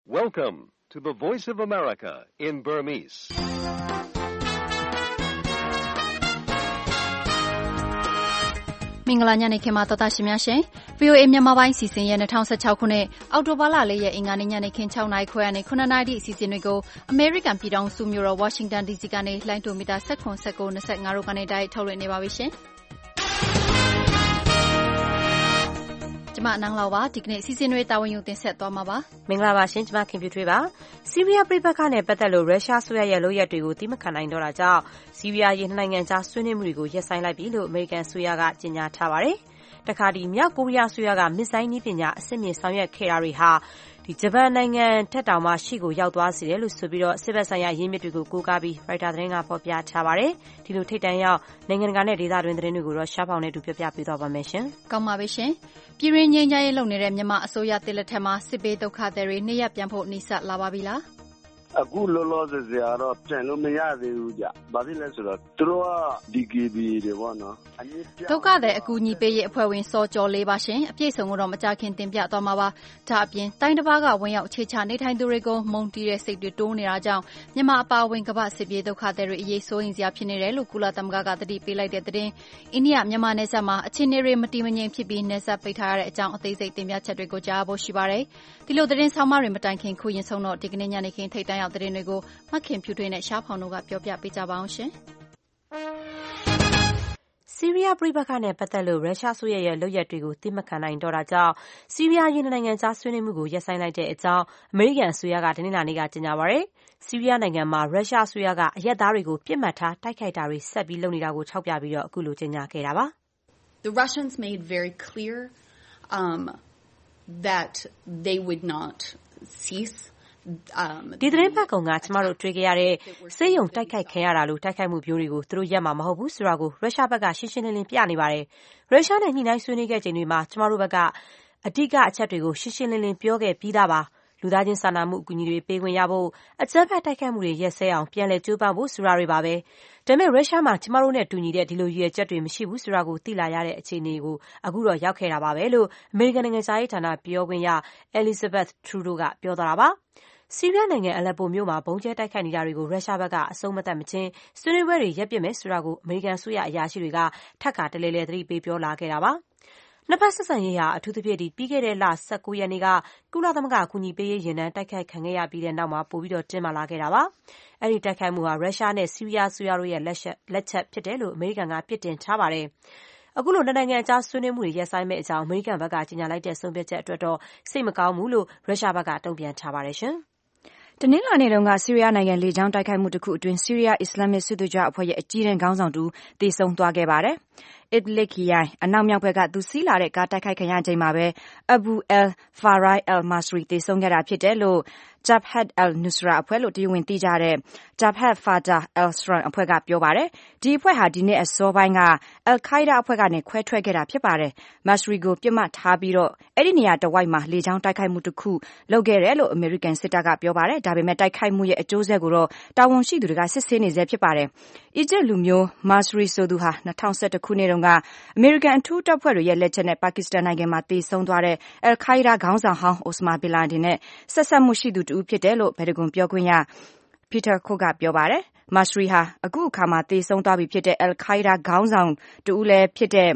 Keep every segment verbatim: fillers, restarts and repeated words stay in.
Welcome to the Voice of America in Burmese. ။မင်္ဂလာညနေခင်းပါတော်သားရှင်များရှင် V O A မြန်မာပိုင်းစီစဉ်ရဲ့၂၀၁၆ခုနှစ်အောက်တိုဘာလ၄ရက်အင်္ဂါနေ့ညနေခင်း၆နာရီခွဲကနေ၇နာရီအစီအစဉ်တွေကိုအမေရိကန်ပြည်ထောင်စုမြို့တော် Washington D C ကနေလိုင်းတိုမီတာ၁၇ ၁၉ ၂၅တို့ကနေတိုက်ထုတ်လွှင့်နေပါပြီရှင်။ကျမအနန်းလောက်ပါဒီကနေ့စီစဉ်တွေတာဝန်ယူတင်ဆက်သွားမှာပါမင်္ဂလာပါရှင်ကျမခင်ပြထွေးပါစီးရီးယားပြည်ပခါနဲ့ပတ်သက်လို့ရုရှားဆိုရရဲ့လုပ်ရက်တွေကိုတိမခံနိုင်တော့တာကြောင့်စီးရီးယားရေးနိုင်ငံခြားဆွေးနွေးမှုတွေကိုရပ်ဆိုင်းလိုက်ပြီလို့အမေရိကန်ဆိုရကကြေညာထားပါတယ်တခါဒီမြောက်ကိုရီးယားဆိုရကမစ်ဇိုင်းနည်းပညာအစစ်မြင့်ဆောင်ရွက်ခဲ့တာတွေဟာဒီဂျပန်နိုင်ငံထက်တောင်မှရှေ့ကိုရောက်သွားစေတယ်လို့ဆိုပြီးတော့စစ်ဘက်ဆိုင်ရာရင်းမြစ်တွေကိုကိုးကားပြီးရိုက်တာသတင်းကဖော်ပြထားပါတယ်ဒီလိုထိတ်တန့်ရောက်နိုင်ငံတကာနဲ့ဒေသတွင်းသတင်းတွေကိုတော့ရှားဖောင်နဲ့တူပြပြပေးသွားပါမယ်ရှင်ကောင်းပါပြီရှင်ပြည်ရင်းငြိမ်းချမ်းရေးလုပ်နေတဲ့မြန်မာအစိုးရတစ်လက်ထက်မှာစစ်ဘေးဒုက္ခသည်တွေနေရပြန်ဖို့နှိစက်လာပါပြီလားအခုလောလောဆယ်ဆယ်ကတော့ပြန်လို့မရသေးဘူးကြ။ဘာဖြစ်လဲဆိုတော့သူတို့က D K B တွေပေါ့နော်။ဒုက္ခသည်အကူအညီပေးရေးအဖွဲ့ဝင်စောကျော်လေးပါရှင်။အပြည့်စုံကိုတော့မကြခင်တင်ပြသွားမှာပါ။ဒါအပြင်တိုင်းတစ်ပါးကဝင်ရောက်အခြေချနေထိုင်သူတွေကိုမုန်းတီးတဲ့စိတ်တွေတိုးနေတာကြောင့်မြန်မာအပါအဝင်ကမ္ဘာစစ်ပြေးဒုက္ခသည်တွေအရေးစိုးရိမ်စရာဖြစ်နေတယ်လို့ကုလသမဂ္ဂကတတိပေးလိုက်တဲ့သတင်း။အိန္ဒိယမြန်မာနယ်စပ်မှာအခြေအနေတွေမတည်မငြိမ်ဖြစ်ပြီးနယ်စပ်ပိတ်ထားရတဲ့အကြောင်းအသေးစိတ်တင်ပြချက်တွေကိုကြားဖို့ရှိပါတယ်။ဒီလိုသတင်းဆောင်မတွေမတိုင်ခင်ခုရင်ဆုံးတော့ဒီကနေ့ညနေခင်းထိတ်တန့်ရောက်သတင်းတွေကိုမခင်ဖြူထွေးနဲ့ရှားဖောင်တို့ကပြောပြပေးကြပါအောင်ရှင်ဆီးရီးယားပြည်ပခါနဲ့ပတ်သက်လို့ရုရှားဆိုရရဲ့လုပ်ရက်တွေကိုတိမခံနိုင်တော့တာကြောင့်ဆီးရီးယားရင်းနိုင်ငံခြားဆွေးနွေးမှုကိုရပ်ဆိုင်းလိုက်တဲ့အကြောင်းအမေရိကန်အစိုးရကတနင်္လာနေ့ကကြေညာပါတယ်ဆီးရီးယားနိုင်ငံမှာရုရှားအစိုးရကအရက်သားတွေကိုပြစ်မှတ်ထားတိုက်ခိုက်တာတွေဆက်ပြီးလုပ်နေတာကိုထောက်ပြပြီးတော့အခုလိုကြေညာခဲ့တာပါ The Russians made very clear um that they would not cease ဒီသတင်းပတ်ကောင်ကကျမတို့တွေ့ကြရတဲ့စေယုံတိုက်ခိုက်ခံရတာလို့တိုက်ခိုက်မှုမျိုးတွေကိုသူတို့ရက်မှာမဟုတ်ဘူးဆိုတာကိုရုရှားဘက်ကရှင်းရှင်းလင်းလင်းပြနေပါတယ်ရုရှားနဲ့ညှိနှိုင်းဆွေးနွေးခဲ့ချိန်တွေမှာကျမတို့ဘက်ကအဓိကအချက်တွေကိုရှင်းရှင်းလင်းလင်းပြောခဲ့ပြီးသားပါလူသားချင်းစာနာမှုအကူအညီတွေပေးခွင့်ရဖို့အကြမ်းဖက်တိုက်ခိုက်မှုတွေရက်စဲအောင်ပြန်လည်ကြိုးပမ်းဖို့ဆိုတာတွေပါပဲဒါပေမဲ့ရုရှားမှာကျမတို့နဲ့တူညီတဲ့ဒီလိုရည်ရွယ်ချက်တွေမရှိဘူးဆိုတာကိုသိလာရတဲ့အခြေအနေကိုအခုတော့ရောက်ခဲ့တာပါပဲလို့အမေရိကန်နိုင်ငံသားရေးဌာနပြောခွင့်ရ Elizabeth Trudeau ကပြောသွားတာပါဆီးရီးယားနိုင်ငံအလက်ပိုမြို့မှာဘုံကျဲတိုက်ခိုက်နေတာတွေကိုရုရှားဘက်ကအဆုံးမသတ်မချင်းဆွေးနွေးပွဲတွေရပ်ပစ်မယ်ဆိုတာကိုအမေရိကန်အစိုးရအရာရှိတွေကထပ်ခါတလဲလဲသတိပေးပြောလာခဲ့တာပါနှစ်ဖက်ဆက်ဆံရေးဟာအထူးသဖြင့်ဒီပြီးခဲ့တဲ့လ၁၉ရက်နေ့ကကုလသမဂ္ဂအကူအညီပေးရေးရင်တန်းတိုက်ခိုက်ခံခဲ့ရပြီးတဲ့နောက်မှာပိုပြီးတော့တင်းမာလာခဲ့တာပါအဲ့ဒီတိုက်ခိုက်မှုဟာရုရှားနဲ့ဆီးရီးယားဆိုရတို့ရဲ့လက်ချက်လက်ချက်ဖြစ်တယ်လို့အမေရိကန်ကပြစ်တင်ထားပါတယ်အခုလိုနိုင်ငံအကြားဆွေးနွေးမှုတွေရပ်ဆိုင်းမဲ့အကြောင်းအမေရိကန်ဘက်ကကြေညာလိုက်တဲ့ဆုံးဖြတ်ချက်အတွက်တော့စိတ်မကောင်းဘူးလို့ရုရှားဘက်ကတုံ့ပြန်ထားပါတယ်ရှင်တနင်္လာနေ့တုန်းကဆီးရီးယားနိုင်ငံလေကြောင်းတိုက်ခိုက်မှုတစ်ခုအတွင်းဆီးရီးယားအစ္စလာမစ်စစ်သွေးကြွအဖွဲ့ရဲ့အကြီးတန်းခေါင်းဆောင်တူသေဆုံးသွားခဲ့ပါတယ်။ Idlib ခရိုင်အနောက်မြောက်ဘက်ကသူစီးလာတဲ့ကားတိုက်ခိုက်ခံရချိန်မှာပဲ Abu al-Farai al-Masri သေဆုံးခဲ့တာဖြစ်တယ်လို့ Jabhat al-Nusra အဖွဲ့လို့တရားဝင်သိကြတဲ့ Jabhat Fatah al-Sham အဖွဲ့ကပြောပါတယ်။ဒီအဖွဲ့ဟာဒီနေ့အစောပိုင်းက Al-Qaeda အဖွဲ့ကနေခွဲထွက်ခဲ့တာဖြစ်ပါတယ်။ Masri ကိုပြစ်မှတ်ထားပြီးတော့အဲ့ဒီနေရာတဝိုက်မှာလေကြောင်းတိုက်ခိုက်မှုတစ်ခုလုပ်ခဲ့တယ်လို့ American စစ်တပ်ကပြောပါတယ်။ဒါပေမဲ့တိုက်ခိုက်မှုရဲ့အကျိုးဆက်ကိုတော့တာဝန်ရှိသူတွေကစစ်ဆေးနေဆဲဖြစ်ပါတယ်။ Egypt လူမျိုး Masri ဆိုသူဟာ၂၀၁၁ခုနှစ်တုန်းကအမေရိကန်အထူးတပ်ဖွဲ့တွေရဲ့လက်ချက်နဲ့ပါကစ္စတန်နိုင်ငံမှာသေဆုံးသွားတဲ့ Al-Qaeda ခေါင်းဆောင်ဟောင်း Osama bin Laden နဲ့ဆက်ဆက်မှုရှိသူတူဖြစ်တယ်လို့ Pentagon ပြောခွင့်ရ Peter Cook ကပြောပါတယ်။ Masri ဟာအခုအခါမှာသေဆုံးသွားပြီဖြစ်တဲ့ Al-Qaeda ခေါင်းဆောင်တူလည်းဖြစ်တဲ့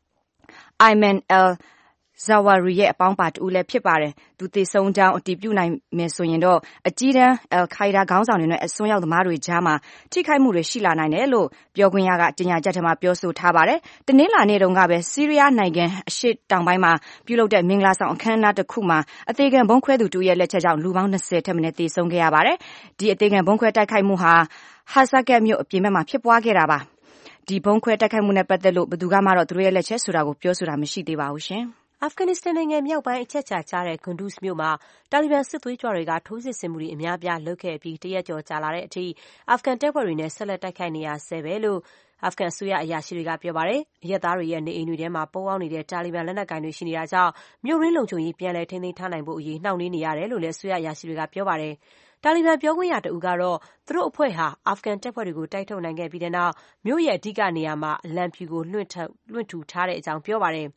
Ayman al-Zawahiri ရဲ့အပေါင်းပါတူလည်းဖြစ်ပါတယ်။သူသေဆုံးကြောင်းအတည်ပြုနိုင်မယ်ဆိုရင်တော့အကြီးတန်း Al-Qaeda ခေါင်းဆောင်တွေနဲ့အစွန်းရောက်သမားတွေကြားမှာထိခိုက်မှုတွေရှိလာနိုင်တယ်လို့ပြောခွင့်ရကကြေညာချက်ထဲမှာပြောဆိုထားပါတယ်။တနင်္လာနေ့တုန်းကပဲဆီးရီးယားနိုင်ငံအရှေ့တောင်ပိုင်းမှာပြုလုပ်တဲ့မင်္ဂလာဆောင်အခမ်းအနားတစ်ခုမှာအသေးခံဘုံခွဲသူတူရဲ့လက်ချက်ကြောင့်လူပေါင်း၂၀ထက်မနည်းသေဆုံးခဲ့ရပါတယ်။ဒီအသေးခံဘုံခွဲတိုက်ခိုက်မှုဟာ Hasakah မြို့အပြင်ဘက်မှာဖြစ်ပွားခဲ့တာပါ။ဒီဘုံခွဲတိုက်ခိုက်မှုနဲ့ပတ်သက်လို့ဘယ်သူကမှတော့သူတို့ရဲ့လက်ချက်ဆိုတာကိုပြောဆိုတာမရှိသေးပါဘူးရှင်။အာဖဂန်နစ္စတန်နိုင်ငံမြောက်ပိုင်းအချက်ချာကျတဲ့ Kunduz မြို့မှာတာလီဘန်စစ်သွေးကြွတွေကထိုးစစ်ဆင်မှုတွေအများပြားလုပ်ခဲ့ပြီးတရက်ကျော်ကြာလာတဲ့အထိအာဖဂန်တပ်ဖွဲ့တွေနဲ့ဆက်လက်တိုက်ခိုက်နေရဆဲပဲလို့အာဖဂန်အစိုးရအရာရှိတွေကပြောပါတယ်။အရပ်သားတွေရဲ့နေအိမ်တွေထဲမှာပုန်းအောင်းနေတဲ့တာလီဘန်လက်နက်ကိုင်တွေရှိနေတာကြောင့်မြို့ရင်းလုံခြုံရေးပြန်လည်ထိန်းသိမ်းထားနိုင်ဖို့အရေးနှောင့်နှေးနေရတယ်လို့လည်းအစိုးရအရာရှိတွေကပြောပါတယ်။တာလီဘန်ပြောခွင့်ရတဦးကတော့သူတို့အဖွဲ့ဟာအာဖဂန်တပ်ဖွဲ့တွေကိုတိုက်ထုတ်နိုင်ခဲ့ပြီးတဲ့နောက်မြို့ရဲ့အဓိကနေရာမှာအလံဖြူကိုလွှင့်ထူထားတဲ့အကြောင်းပြောပါတယ်။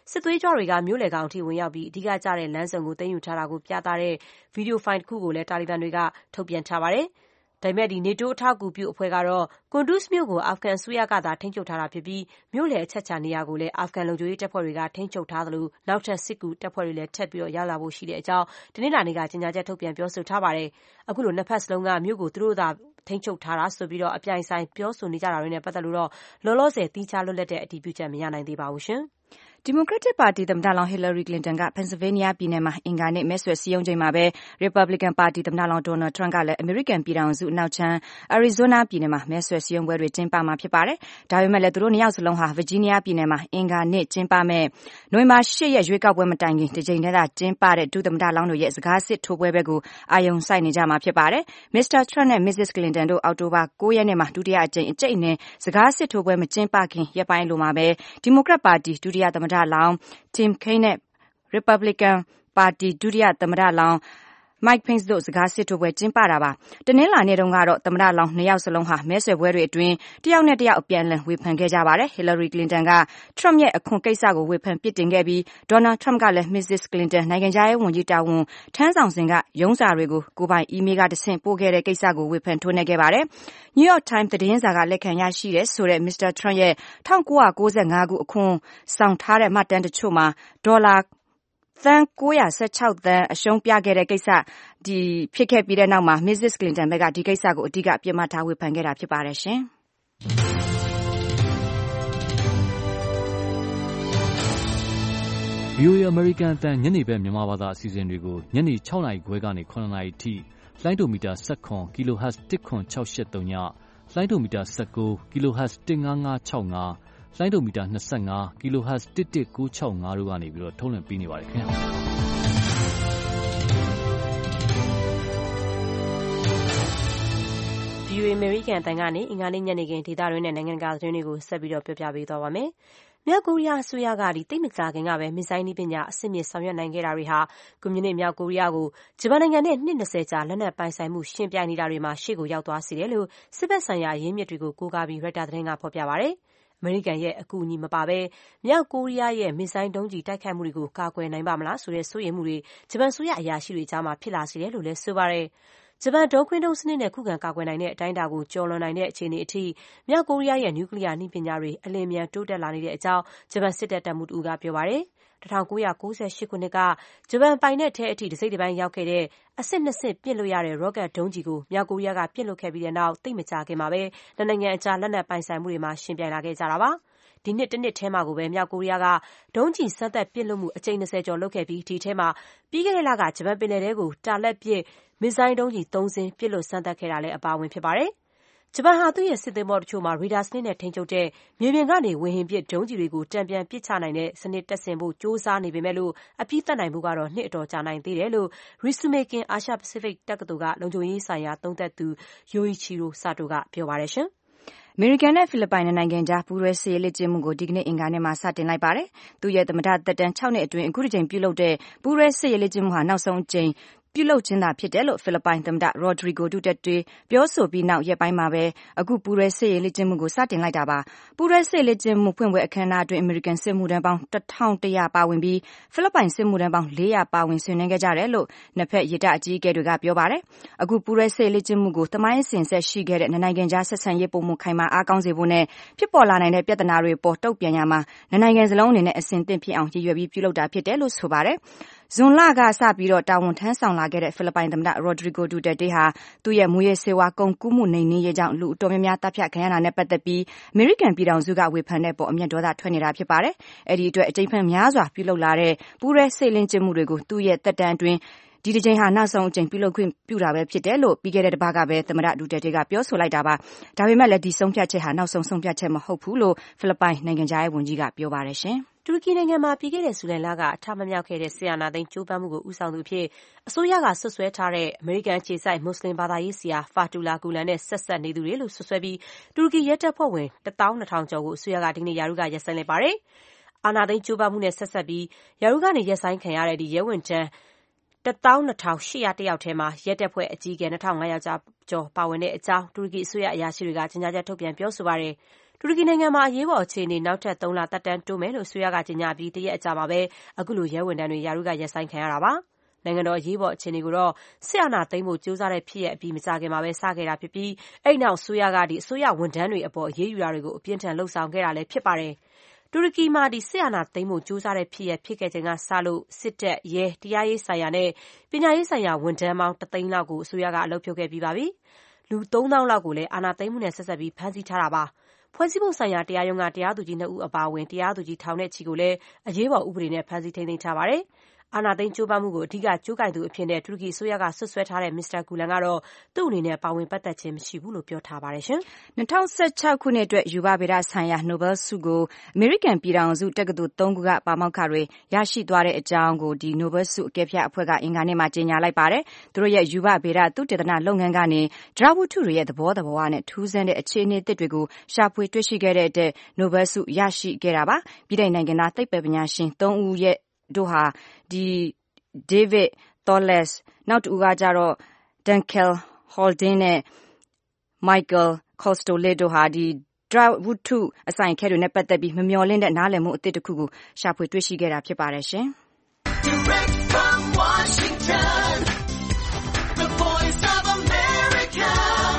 စစ်သွေးကြွတွေကမြို့လယ်ကောင်အထိဝင်ရောက်ပြီးအဓိကကျတဲ့လမ်းစုံကိုသိမ်းယူထားတာကိုပြသတဲ့ဗီဒီယိုဖိုင်တစ်ခုကိုလည်းတာလီဘန်တွေကထုတ်ပြန်ထားပါတယ်။ဒါပေမဲ့ဒီ NATO အထောက်အကူပြုအဖွဲ့ကတော့ Kunduz မြို့ကိုအာဖဂန်အစိုးရကသာထိန်းချုပ်ထားတာဖြစ်ပြီးမြို့လယ်အချက်ချာနေရာကိုလည်းအာဖဂန်လုံခြုံရေးတပ်ဖွဲ့တွေကထိန်းချုပ်ထားသလိုနောက်ထပ်စစ်ကူတပ်ဖွဲ့တွေလည်းထပ်ပြီးရောက်လာဖို့ရှိတဲ့အကြောင်းတနင်္လာနေ့ကကြေညာချက်ထုတ်ပြန်ပြောဆိုထားပါတယ်။အခုလိုနှစ်ဖက်စလုံးကမြို့ကိုသူတို့သာထိန်းချုပ်ထားတာဆိုပြီးတော့အပြိုင်ဆိုင်ပြောဆိုနေကြတာတွေနဲ့ပတ်သက်လို့တော့လောလောဆယ်သီးခြားလွတ်လပ်တဲ့အတည်ပြုချက်မရနိုင်သေးပါဘူးရှင်။ Democratic Party သမ္မတလောင်း Hillary Clinton က Pennsylvania ပြည်နယ်မှာအင်္ဂါနေ့မဲဆွယ်စည်းရုံးချိန်မှာပဲ Republican Party သမ္မတလောင်း Donald Trump ကလည်း American ပြည်ထောင်စုအနောက်ခြမ်း Arizona ပြည်နယ်မှာမဲဆွယ်စည်းရုံးပွဲတွေကျင်းပမှာဖြစ်ပါတယ်။ဒါပေမဲ့လည်းသူတို့နှစ်ယောက်စလုံးဟာ Virginia ပြည်နယ်မှာအင်္ဂါနေ့ကျင်းပမဲ့နိုဝင်ဘာ၈ရက်ရွေးကောက်ပွဲမတိုင်ခင်တစ်ကြိမ်တည်းသာကျင်းပတဲ့ဒုသမ္မတလောင်းတို့ရဲ့စကားစစ်ထိုးပွဲဘက်ကိုအာရုံစိုက်နေကြမှာဖြစ်ပါတယ်။ Mister Trump နဲ့ Missus Clinton တို့အောက်တိုဘာ၉ရက်နေ့မှာဒုတိယအကြိမ်အကျိတ်နဲ့စကားစစ်ထိုးပွဲမကျင်းပခင်ရက်ပိုင်းလိုမှာပဲ Democrat Party ဒုတိယသမ္မတလောင်းTim Kaine နဲ့ Republican Party ဒုတိယသမ္မတလောင်း Mike Pence တို့စကားစစ်ထိုးပွဲကျင်းပတာပါ။တနင်္လာနေ့တုန်းကတော့သမ္မတလောင်းနှစ်ယောက်စလုံးဟာမဲဆွယ်ပွဲတွေအတွင်းတယောက်နဲ့တယောက်အပြန်အလှန်ဝေဖန်ခဲ့ကြပါတယ်။ Hillary Clinton က Trump ရဲ့အခွန်ကိစ္စကိုဝေဖန်ပြစ်တင်ခဲ့ပြီး Donald Trump ကလည်း Missus Clinton နိုင်ငံခြားရေးဝန်ကြီးတာဝန်ထမ်းဆောင်စဉ်ကရုံးစာတွေကိုကိုယ်ပိုင်အီးမေးလ်ကတဆင့်ပို့ခဲ့တဲ့ကိစ္စကိုဝေဖန်ထိုးနှက်ခဲ့ပါတယ်။ New York Times သတင်းစာကလက်ခံရရှိတဲ့ဆိုတဲ့ Mister Trump ရဲ့၁၉၉၅ခုအခွန်ဆောင်ထားတဲ့မှတ်တမ်းတချို့မှာဒေါ်လာသန်း၉၁၆သန်းအရှုံးပြခဲ့တဲ့ကိစ္စဒီဖြစ်ခဲ့ပြီးတဲ့နောက်မှာ Missus Clinton ဘက်ကဒီကိစ္စကိုအဓိကပြစ်မှတ်ထားဝေဖန်ခဲ့တာဖြစ်ပါတယ်ရှင်။ဗွီအိုအေ American အသံညနေဘက်မြန်မာဘာသာအစီအစဉ်တွေကိုညနေ၆နာရီခွဲကနေ၇နာရီထိလိုင်းဒိုမီတာ၁၇ kHz တစ်ခွန်၆၈၃ညလိုင်းဒိုမီတာ၁၉ kHz တစ်၅၅၆၅လိုင်းဒိုမီတာ၂၅ kHz တစ်တစ်၉၆၅တို့ကနေပြီးတော့ထုတ်လွှင့်ပေးနေပါတယ်ခင်ဗျာ။ဗွီအိုအေ American အသံကနေအင်္ဂါနေ့ညနေခင်းဒေသတွင်းနဲ့နိုင်ငံတကာသတင်းတွေကိုဆက်ပြီးတော့ပြောပြပေးသွားပါမယ်။မြောက်ကိုရီးယားအစိုးရကဒီသိမကြခင်ကပဲမစ်ဇိုင်းနည်းပညာအဆင့်မြင့်ဆောင်ရွက်နိုင်ခဲ့တာတွေဟာကွန်မြူနစ်မြောက်ကိုရီးယားကိုဂျပန်နိုင်ငံနဲ့နှစ်၂၀ကြာလက်နက်ပိုင်ဆိုင်မှုရှင်ပြိုင်နေတာတွေမှာရှေ့ကိုရောက်သွားစေတယ်လို့စစ်ဘက်ဆိုင်ရာရင်းမြစ်တွေကိုကိုးကားပြီး Reuters သတင်းကဖော်ပြပါတယ်။အမေရိကန်ရဲ့အကူအညီမပါဘဲမြောက်ကိုရီးယားရဲ့မစ်ဇိုင်းဒုံးကျည်တိုက်ခိုက်မှုတွေကိုကာကွယ်နိုင်ပါမလားဆိုတဲ့စိုးရိမ်မှုတွေဂျပန်ဆိုရအရာရှိတွေကြားမှာဖြစ်လာစေတယ်လို့လည်းဆိုပါတယ်။ဂျပန်ဒုံးခွင်းဒုံးစနစ်နဲ့ခုခံကာကွယ်နိုင်တဲ့အတိုင်းအတာကိုကျော်လွန်နိုင်တဲ့အခြေအနေအထိမြောက်ကိုရီးယားရဲ့နျူကလ িয়ার နည်းပညာတွေအလင်းမြန်တိုးတက်လာနေတဲ့အကြောင်းဂျပန်စစ်တပ်တပ်မှူးတဦးကပြောပါတယ်။၁၉၉၈ခုနှစ်ကဂျပန်ပိုင်နက်ထဲအထိတစိမ့်တစ်ပိုင်းရောက်ခဲ့တဲ့အဆင့်နှစ်ဆင့်ပစ်လို့ရတဲ့ rocket ဒုံးကျည်ကိုမြောက်ကိုရီးယားကပစ်လွှတ်ခဲ့ပြီးတဲ့နောက်သိပ်မကြာခင်မှာပဲနှစ်နိုင်ငံအကြားလက်နက်ပိုင်ဆိုင်မှုတွေမှာရှင်ပြိုင်လာခဲ့ကြတာပါ။ဒီနှစ်တစ်နှစ်ထဲမှာကိုပဲမြောက်ကိုရီးယားကဒုံးကျည်စမ်းသပ်ပစ်လွှတ်မှုအကြိမ်၂၀ကျော်လုပ်ခဲ့ပြီးဒီထဲမှာပြီးခဲ့တဲ့လကဂျပန်ပင်လယ်ထဲကိုတာလက်ပစ်မစ်ဇိုင်းဒုံးကျည်သုံးစင်းပစ်လွှတ်စမ်းသပ်ခဲ့တာလည်းအပါအဝင်ဖြစ်ပါတယ်။ဂျပန်ဟာသူ့ရဲ့စစ်သင်္ဘောတချို့မှာရေဒါစနစ်နဲ့ထိန်းချုပ်တဲ့မြေပြင်ကနေဝေဟင်ပစ်ဒုံးကျည်တွေကိုတံပြန်ပစ်ချနိုင်တဲ့စနစ်တပ်ဆင်ဖို့ကြိုးစားနေပေမဲ့လို့အပြီးသတ်နိုင်ဖို့ကတော့နှစ်အတော်ကြာနိုင်သေးတယ်လို့ Risumakin အာရှပစိဖိတ်တက္ကသိုလ်ကလုံခြုံရေးဆိုင်ရာသုံးသပ်သူ Yoichiro Sato ကပြောပါတယ်ရှင်။အမေရိကန်နဲ့ဖိလစ်ပိုင်နှစ်နိုင်ငံကြားပူးတွဲစစ်ရေးလေ့ကျင့်မှုကိုဒီကနေ့အင်္ဂါနေ့မှာစတင်လိုက်ပါတယ်။သူ့ရဲ့သမ္မတသက်တမ်း၆နှစ်အတွင်းအခုတစ်ကြိမ်ပြုလုပ်တဲ့ပူးတွဲစစ်ရေးလေ့ကျင့်မှုဟာနောက်ဆုံးအကြိမ်ပြုလုပ်ခြင်းသာဖြစ်တယ်လို့ဖိလစ်ပိုင်သမ္မတ Rodrigo Duterte ပြောဆိုပြီးနောက်ရက်ပိုင်းမှာပဲအခုပူးတွဲစစ်ရေးလေ့ကျင့်မှုကိုစတင်လိုက်တာပါ။ပူးတွဲစစ်ရေးလေ့ကျင့်မှုဖွင့်ပွဲအခမ်းအနားအတွင်းအမေရိကန်စစ်မှုထမ်းပေါင်းတစ်ထောင်တစ်ရာပါဝင်ပြီးဖိလစ်ပိုင်စစ်မှုထမ်းပေါင်းလေးရာပါဝင်ဆင်နွှဲခဲ့ကြတယ်လို့နှစ်ဖက်ရေတပ်အကြီးအကဲတွေကပြောပါတယ်။အခုပူးတွဲစစ်ရေးလေ့ကျင့်မှုကိုသမိုင်းအစဉ်ဆက်ရှိခဲ့တဲ့နှစ်နိုင်ငံကြားဆက်ဆံရေးပိုမိုခိုင်မာအားကောင်းစေဖို့နဲ့ဖြစ်ပေါ်လာနိုင်တဲ့ပြဿနာတွေပေါ်တုံ့ပြန်ရမှာနှစ်နိုင်ငံစလုံးအနေနဲ့အစဉ်သင့်ဖြစ်အောင်ရည်ရွယ်ပြီးပြုလုပ်တာဖြစ်တယ်လို့ဆိုပါတယ်။ဇွန်လကစပြီးတော့တာဝန်ထမ်းဆောင်လာခဲ့တဲ့ဖိလစ်ပိုင်သမ္မတ Rodrigo Duterte ဟာသူ့ရဲ့မူရစ်ဆေးဝါးကုန်ကူးမှုနှိမ်နင်းရေးကြောင့်လူအတော်များများတပ်ဖြတ်ခံရတာနဲ့ပတ်သက်ပြီးအမေရိကန်ပြည်ထောင်စုကဝေဖန်တဲ့ပေါ်အမျက်ဒေါသထွက်နေတာဖြစ်ပါတယ်။အဲဒီအတွက်အကြိမ်ဖန်များစွာပြုလုပ်လာတဲ့ပူးရဲစစ်လင်းကျင့်မှုတွေကိုသူ့ရဲ့သက်တမ်းအတွင်းဒီတစ်ချိန်ဟာနောက်ဆုံးအကြိမ်ပြုလုပ်ခွင့်ပြုတာပဲဖြစ်တယ်လို့ပြီးခဲ့တဲ့တစ်ပတ်ကပဲသမ္မတဒူတဲတေကပြောဆိုလိုက်တာပါ။ဒါပေမဲ့လည်းဒီဆုံးဖြတ်ချက်ဟာနောက်ဆုံးဆုံးဖြတ်ချက်မဟုတ်ဘူးလို့ဖိလစ်ပိုင်နိုင်ငံခြားရေးဝန်ကြီးကပြောပါတယ်ရှင်။တူရကီနိုင်ငံမှာပြီးခဲ့တဲ့ဇူလိုင်လကအထမမြောက်ခဲ့တဲ့ဆီယနာသိန်းကျိုးပန်းမှုကိုဦးဆောင်သူအဖြစ်အစိုးရကဆွဆွဲထားတဲ့အမေရိကန်အခြေစိုက်မွတ်စလင်ဘာသာရေးဆရာဖာတူလာဂူလန်နဲ့ဆက်ဆက်နေသူတွေလို့ဆွဆွဲပြီးတူရကီရဲတပ်ဖွဲ့ဝင်တစ်သောင်းနှစ်ထောင်ကျော်ကိုအစိုးရကဒီနေ့ယာရုကရပ်ဆိုင်းလိုက်ပါတယ်။အာဏာသိမ်းကျိုးပန်းမှုနဲ့ဆက်ဆက်ပြီးယာရုကနေရပ်ဆိုင်းခံရတဲ့ဒီရဲဝန်ထမ်းတစ်သောင်းနှစ်ထောင်ရှစ်ရာတစ်ယောက်ထဲမှာရဲတပ်ဖွဲ့အကြီးအကဲနှစ်ထောင်ငါးရာကျော်ပါဝင်တဲ့အကြောင်းတူရကီအစိုးရအရာရှိတွေကကြေညာချက်ထုတ်ပြန်ပြောဆိုပါတယ်။တူရကီနိုင်ငံမှာအရေးပေါ်အခြေအနေနောက်ထပ်သုံးလသက်တမ်းတိုးမယ်လို့အစိုးရကကြေညာပြီးတရက်အကြာမှာပဲအခုလိုရဲဝန်ထမ်းတွေရာထူးကရပ်ဆိုင်းခံရတာပါ။နိုင်ငံတော်အရေးပေါ်အခြေအနေကိုတော့စစ်အာဏာသိမ်းဖို့ကြိုးစားတဲ့ဖြစ်ရပ်အပြီးမကြာခင်မှာပဲစခဲ့တာဖြစ်ပြီးအဲ့ဒီနောက်အစိုးရကဒီအစိုးရဝန်ထမ်းတွေအပေါ်အရေးယူတာတွေကိုအပြင်းထန်လှုံ့ဆော်ခဲ့တာလည်းဖြစ်ပါတယ်။တူရကီမှာဒီစစ်အာဏာသိမ်းဖို့ကြိုးစားတဲ့ဖြစ်ရပ်ဖြစ်ခဲ့ချိန်ကစလို့စစ်တပ်ရဲတရားရေးဆိုင်ရာနဲ့ပညာရေးဆိုင်ရာဝန်ထမ်းပေါင်းတသိန်းလောက်ကိုအစိုးရကအလုပ်ဖြုတ်ခဲ့ပြီးပါပြီ။လူသုံးသောင်းလောက်ကိုလည်းအာဏာသိမ်းမှုနဲ့ဆက်ဆက်ပြီးဖမ်းဆီးထားတာပါ။ဖွဲ့စည်းပုံဆိုင်ရာတရားရုံးကတရားသူကြီးနှစ်ဦးအပါအဝင်တရားသူကြီးထောင်နဲ့ချီကိုလည်းအရေးပေါ်ဥပဒေနဲ့ဖမ်းဆီးထိန်းသိမ်းထားပါတယ်။အာဏာသိမ်းကြိုးပမ်းမှုကိုအဓိကကြိုးကိုင်သူအဖြစ်နဲ့တူရကီအစိုးရကဆွတ်ဆွဲထားတဲ့မစ္စတာဂူလန်ကတော့သူ့အနေနဲ့ပါဝင်ပတ်သက်ခြင်းမရှိဘူးလို့ပြောထားပါတယ်ရှင်။၂၀၁၆ခုနှစ်အတွက်ယူဗဗေဒဆိုင်ရာနိုဘယ်ဆုကိုအမေရိကန်ပြည်ထောင်စုတက္ကသိုလ်သုံးခုကပါမောက္ခတွေရရှိသွားတဲ့အကြောင်းကိုဒီနိုဘယ်ဆုအကဲဖြတ်အဖွဲ့ကအင်္ဂါနေ့မှာကြေညာလိုက်ပါတယ်။သူတို့ရဲ့ယူဗဗေဒသုတေသနလုပ်ငန်းကနေဒရဝတ္ထုတွေရဲ့သဘောသဘာဝနဲ့ထူးဆန်းတဲ့အခြေအနေသစ်တွေကိုရှာဖွေတွေ့ရှိခဲ့တဲ့အတွက်နိုဘယ်ဆုရရှိခဲ့တာပါ။ပြည်ထောင်နိုင်ငံသားသိပ္ပံပညာရှင်သုံးဦးရဲ့တို့ဟာဒီ David Tholes နောက်တူကကြတော့ Duncan Haldane နဲ့ Michael Kostolitz တို့ဟာဒီဒရဝတ္ထုအဆိုင်ခဲတွေနဲ့ပတ်သက်ပြီးမမျှော်လင့်တဲ့နားလည်မှုအသစ်တစ်ခုကိုရှာဖွေတွေ့ရှိခဲ့တာဖြစ်ပါတယ်ရှင်။ Direct from Washington, the Voice of America,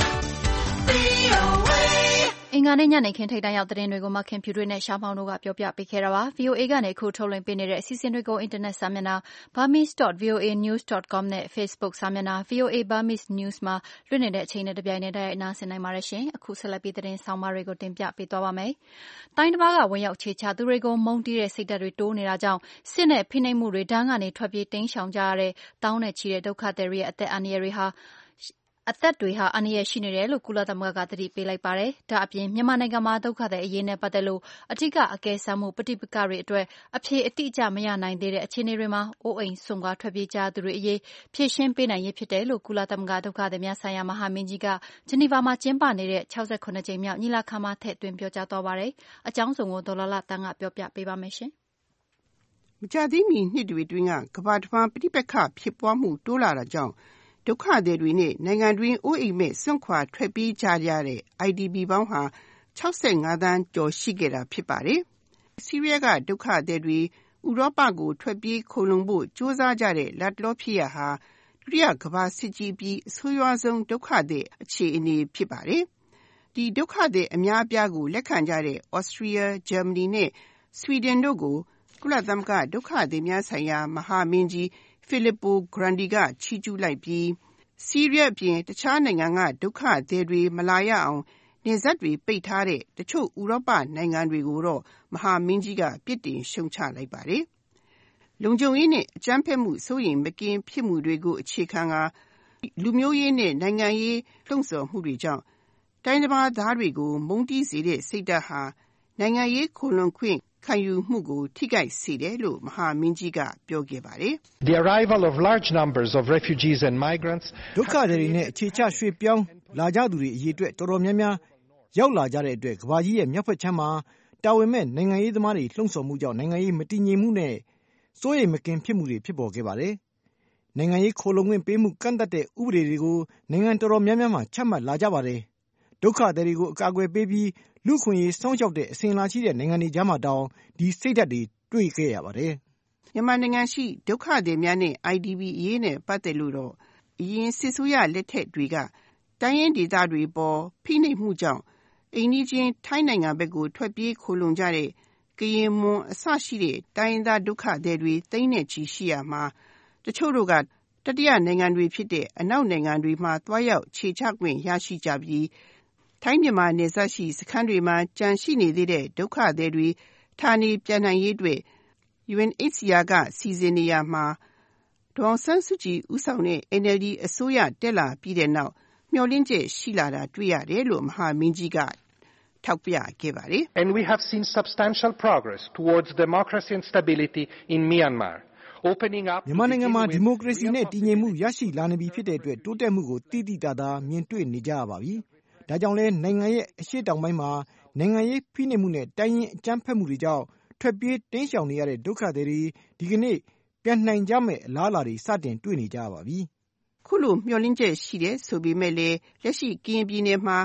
အင်္ဂါနေ့ညနေခင်းထိပ်တန်းရောက်သတင်းတွေကိုမခင်ဖြူတွေနဲ့ရှားမောင်တို့ကပြောပြပေးခဲ့တာပါ။ဗီအိုအေကနေအခုထုတ်လွှင့်ပေးနေတဲ့အစီအစဉ်တွေကိုအင်တာနက်စာမျက်နှာ burmese dot v o a news dot com နဲ့ Facebook စာမျက်နှာ ဗီအိုအေ Burmese News မှာလွှင့်နေတဲ့အချိန်နဲ့တပြိုင်နက်တည်းအနားဆင်နိုင်ပါတယ်ရှင်။အခုဆက်လက်ပြီးသတင်းဆောင်မတွေကိုတင်ပြပေးသွားပါမယ်။တိုင်းတစ်ပါးကဝင်ရောက်ခြေချသူတွေကိုမုန်းတီးတဲ့စိတ်ဓာတ်တွေတိုးနေတာကြောင့်စစ်နဲ့ဖိနှိပ်မှုတွေဒဏ်ကနေထွက်ပြေးတိမ်းရှောင်ကြရတဲ့တောင်းနဲ့ချီတဲ့ဒုက္ခသည်တွေရဲ့အသက်အန္တရာယ်တွေဟာအသက်တွေဟာအန္တရာယ်ရှိနေတယ်လို့ကုလသမဂ္ဂကသတိပေးလိုက်ပါတယ်။ဒါအပြင်မြန်မာနိုင်ငံမှာဒုက္ခသည်အရေးနဲ့ပတ်သက်လို့အထူးအကဲဆတ်မှုပဋိပက္ခတွေအတွက်အဖြေအတိအကျမရနိုင်သေးတဲ့အခြေအနေတွေမှာအိုးအိမ်စွန့်ခွာထွက်ပြေးကြသူတွေအရေးဖြေရှင်းပေးနိုင်ရေးဖြစ်တယ်လို့ကုလသမဂ္ဂဒုက္ခသည်များဆိုင်ရာမဟာမင်းကြီးကဂျနီဗာမှာကျင်းပနေတဲ့၆၇ကြိမ်မြောက်ညီလာခံမှာထည့်သွင်းပြောကြားသွားပါတယ်။အကြောင်းစုံကိုဒေါ်လာလာတန်းကပြောပြပေးပါမယ်ရှင်။မကြာသေးမီနှစ်တွေအတွင်းကကမ္ဘာတစ်ဝန်းပဋိပက္ခဖြစ်ပွားမှုတိုးလာတာကြောင့်ဒုက္ခသည်တွေနဲ့နိုင်ငံတွင်းအိုးအိမ်မဲ့စွန့်ခွာထွက်ပြေးကြရတဲ့ I D P ပေါင်းဟာ၆၅သန်းကျော်ရှိခဲ့တာဖြစ်ပါတယ်။ဆီးရီးယားကဒုက္ခသည်တွေဥရောပကိုထွက်ပြေးခိုလှုံဖို့ကြိုးစားကြတဲ့လတ်တလောဖြစ်ရပ်ဟာဒုတိယကမ္ဘာစစ်ကြီးပြီးအဆိုးရွားဆုံးဒုက္ခသည်အခြေအနေဖြစ်ပါတယ်။ဒီဒုက္ခသည်အများအပြားကိုလက်ခံကြတဲ့ Austria, Germany နဲ့ Sweden တို့ကိုကုလသမဂ္ဂဒုက္ခသည်များဆိုင်ရာမဟာမင်းကြီး Filippo Grandi ကချီးကျူးလိုက်ပြီးဆီးရီးယားအပြင်တခြားနိုင်ငံကဒုက္ခသည်တွေမလာရအောင်နယ်စပ်တွေပိတ်ထားတဲ့တချို့ဥရောပနိုင်ငံတွေကိုတော့မဟာမင်းကြီးကပြစ်တင်ရှုံချလိုက်ပါတယ်။လုံခြုံရေးနဲ့အကြမ်းဖက်မှုစိုးရိမ်မကင်းဖြစ်မှုတွေကိုအခြေခံကာလူမျိုးရေးနဲ့နိုင်ငံရေးလှုံ့ဆော်မှုတွေကြောင့်တိုင်းတစ်ပါးသားတွေကိုမုန်းတီးစေတဲ့စိတ်ဓာတ်ဟာနိုင်ငံရေးခိုလှုံခွင့်ခံယူမှုကိုထိခိုက်စေတယ်လို့မဟာမင်းကြီးကပြောခဲ့ပါတယ်။ The arrival of large numbers of refugees and migrants ဒုက္ခသည်တွေနဲ့အခြေချရွှေ့ပြောင်းလာကြသူတွေအရေးအတွက်တော်တော်များများရောက်လာကြတဲ့အတွက်ကမ္ဘာကြီးရဲ့မြောက်ဘက်ခြမ်းမှာတာဝန်မဲ့နိုင်ငံရေးသမားတွေလှုံ့ဆော်မှုကြောင့်နိုင်ငံရေးမတည်ငြိမ်မှုနဲ့စိုးရိမ်မကင်းဖြစ်မှုတွေဖြစ်ပေါ်ခဲ့ပါတယ်။နိုင်ငံရေးခိုလှုံခွင့်ပေးမှုကန့်သတ်တဲ့ဥပဒေတွေကိုနိုင်ငံတော်တော်များများမှာချမှတ်လာကြပါတယ်။ဒုက္ခသည်တွေကိုအကာအကွယ်ပေးပြီးလူ့ခွင့်ရေးစောင့်ရှောက်တဲ့အစဉ်အလာရှိတဲ့နိုင်ငံတွေကြားမှာတောင်ဒီစိတ်ဓာတ်တွေတွေ့ခဲ့ရပါတယ်။မြန်မာနိုင်ငံရှိဒုက္ခသည်များနဲ့ I D P အရေးနဲ့ပတ်သက်လို့တော့အရင်စစ်ဆိုးရလက်ထက်တွေကတိုင်းရင်းဒေသတွေပေါ်ဖိနှိပ်မှုကြောင့်အိမ်နီးချင်းထိုင်းနိုင်ငံဘက်ကိုထွက်ပြေးခိုလှုံကြတဲ့ကရင်မွန်အစရှိတဲ့တိုင်းရင်းသားဒုက္ခသည်တွေသိန်းနဲ့ချီရှိရမှာတချို့တို့ကတတိယနိုင်ငံတွေဖြစ်တဲ့အနောက်နိုင်ငံတွေမှာတွားရောက်ခြေချခွင့်ရရှိကြပြီးထိုင်းမြန်မာနယ်စပ်ရှိစခန်းတွေမှာကြန့်ရှိနေသေးတဲ့ဒုက္ခသည်တွေဌာနေပြန်နိုင်ရေးအတွက် U N H C R ကစီစဉ်နေရမှာဒေါ်အောင်ဆန်းစုကြည်ဦးဆောင်တဲ့ N L D အစိုးရတက်လာပြီးတဲ့နောက်မျှော်လင့်ချက်ရှိလာတာတွေ့ရတယ်လို့မဟာမင်းကြီးကထောက်ပြခဲ့ပါတယ်။ And we have seen substantial progress towards democracy and stability in Myanmar. Opening up မြန်မာနိုင်ငံမှာဒီမိုကရေစီနဲ့တည်ငြိမ်မှုရရှိလာနေပြီဖြစ်တဲ့အတွက်တိုးတက်မှုကိုတိတိကျကျမြင်တွေ့နေကြရပါပြီ။ဒါကြောင့်လဲနိုင်ငံရဲ့အရှေ့တောင်ပိုင်းမှာနိုင်ငံရေးဖိနှိပ်မှုနဲ့တိုင်းရင်းအကြမ်းဖက်မှုတွေကြောင့်ထွက်ပြေးတိမ်းရှောင်နေရတဲ့ဒုက္ခသည်တွေဒီကနေ့ပြန်နိုင်ကြမဲ့အလားအလာတွေစတင်တွေ့နေကြပါပြီ။ခုလိုမျှော်လင့်ချက်ရှိတယ်ဆိုပေမဲ့လည်းလက်ရှိကရင်ပြည်နယ်မှာ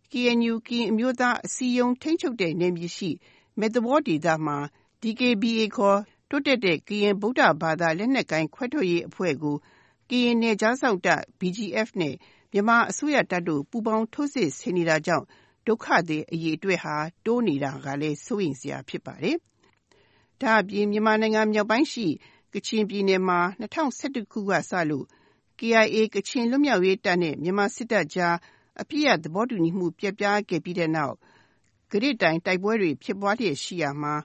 K N U ကရင်အမျိုးသားအစည်းအရုံးထိန်းချုပ်တဲ့နယ်မြေရှိမဲ့သဘောဒေသမှာ D K B A ခေါ်တိုးတက်တဲ့ကရင်ဗုဒ္ဓဘာသာလက်နက်ကိုင်ခွဲထွက်ရေးအဖွဲ့ကိုကရင်နယ်ခြားစောင့်တပ် B G F နဲ့မြန်မာအစိုးရတပ်တို့ပူးပေါင်းထိုးစစ်ဆင်နေတာကြောင့်ဒုက္ခသည်အရေအတွက်ဟာတိုးနေတာကလည်းစိုးရိမ်စရာဖြစ်ပါတယ်။ဒါအပြင်မြန်မာနိုင်ငံမြောက်ပိုင်းရှိကချင်ပြည်နယ်မှာ၂၀၁၁ခုကစလို့ K I A ကချင်လွတ်မြောက်ရေးတပ်နဲ့မြန်မာစစ်တပ်ကြားအပြည့်အသဘောတူညီမှုပြတ်ပြားခဲ့ပြီးတဲ့နောက်ဂရိတိုင်တိုက်ပွဲတွေဖြစ်ပွားလျက်ရှိရာမှာ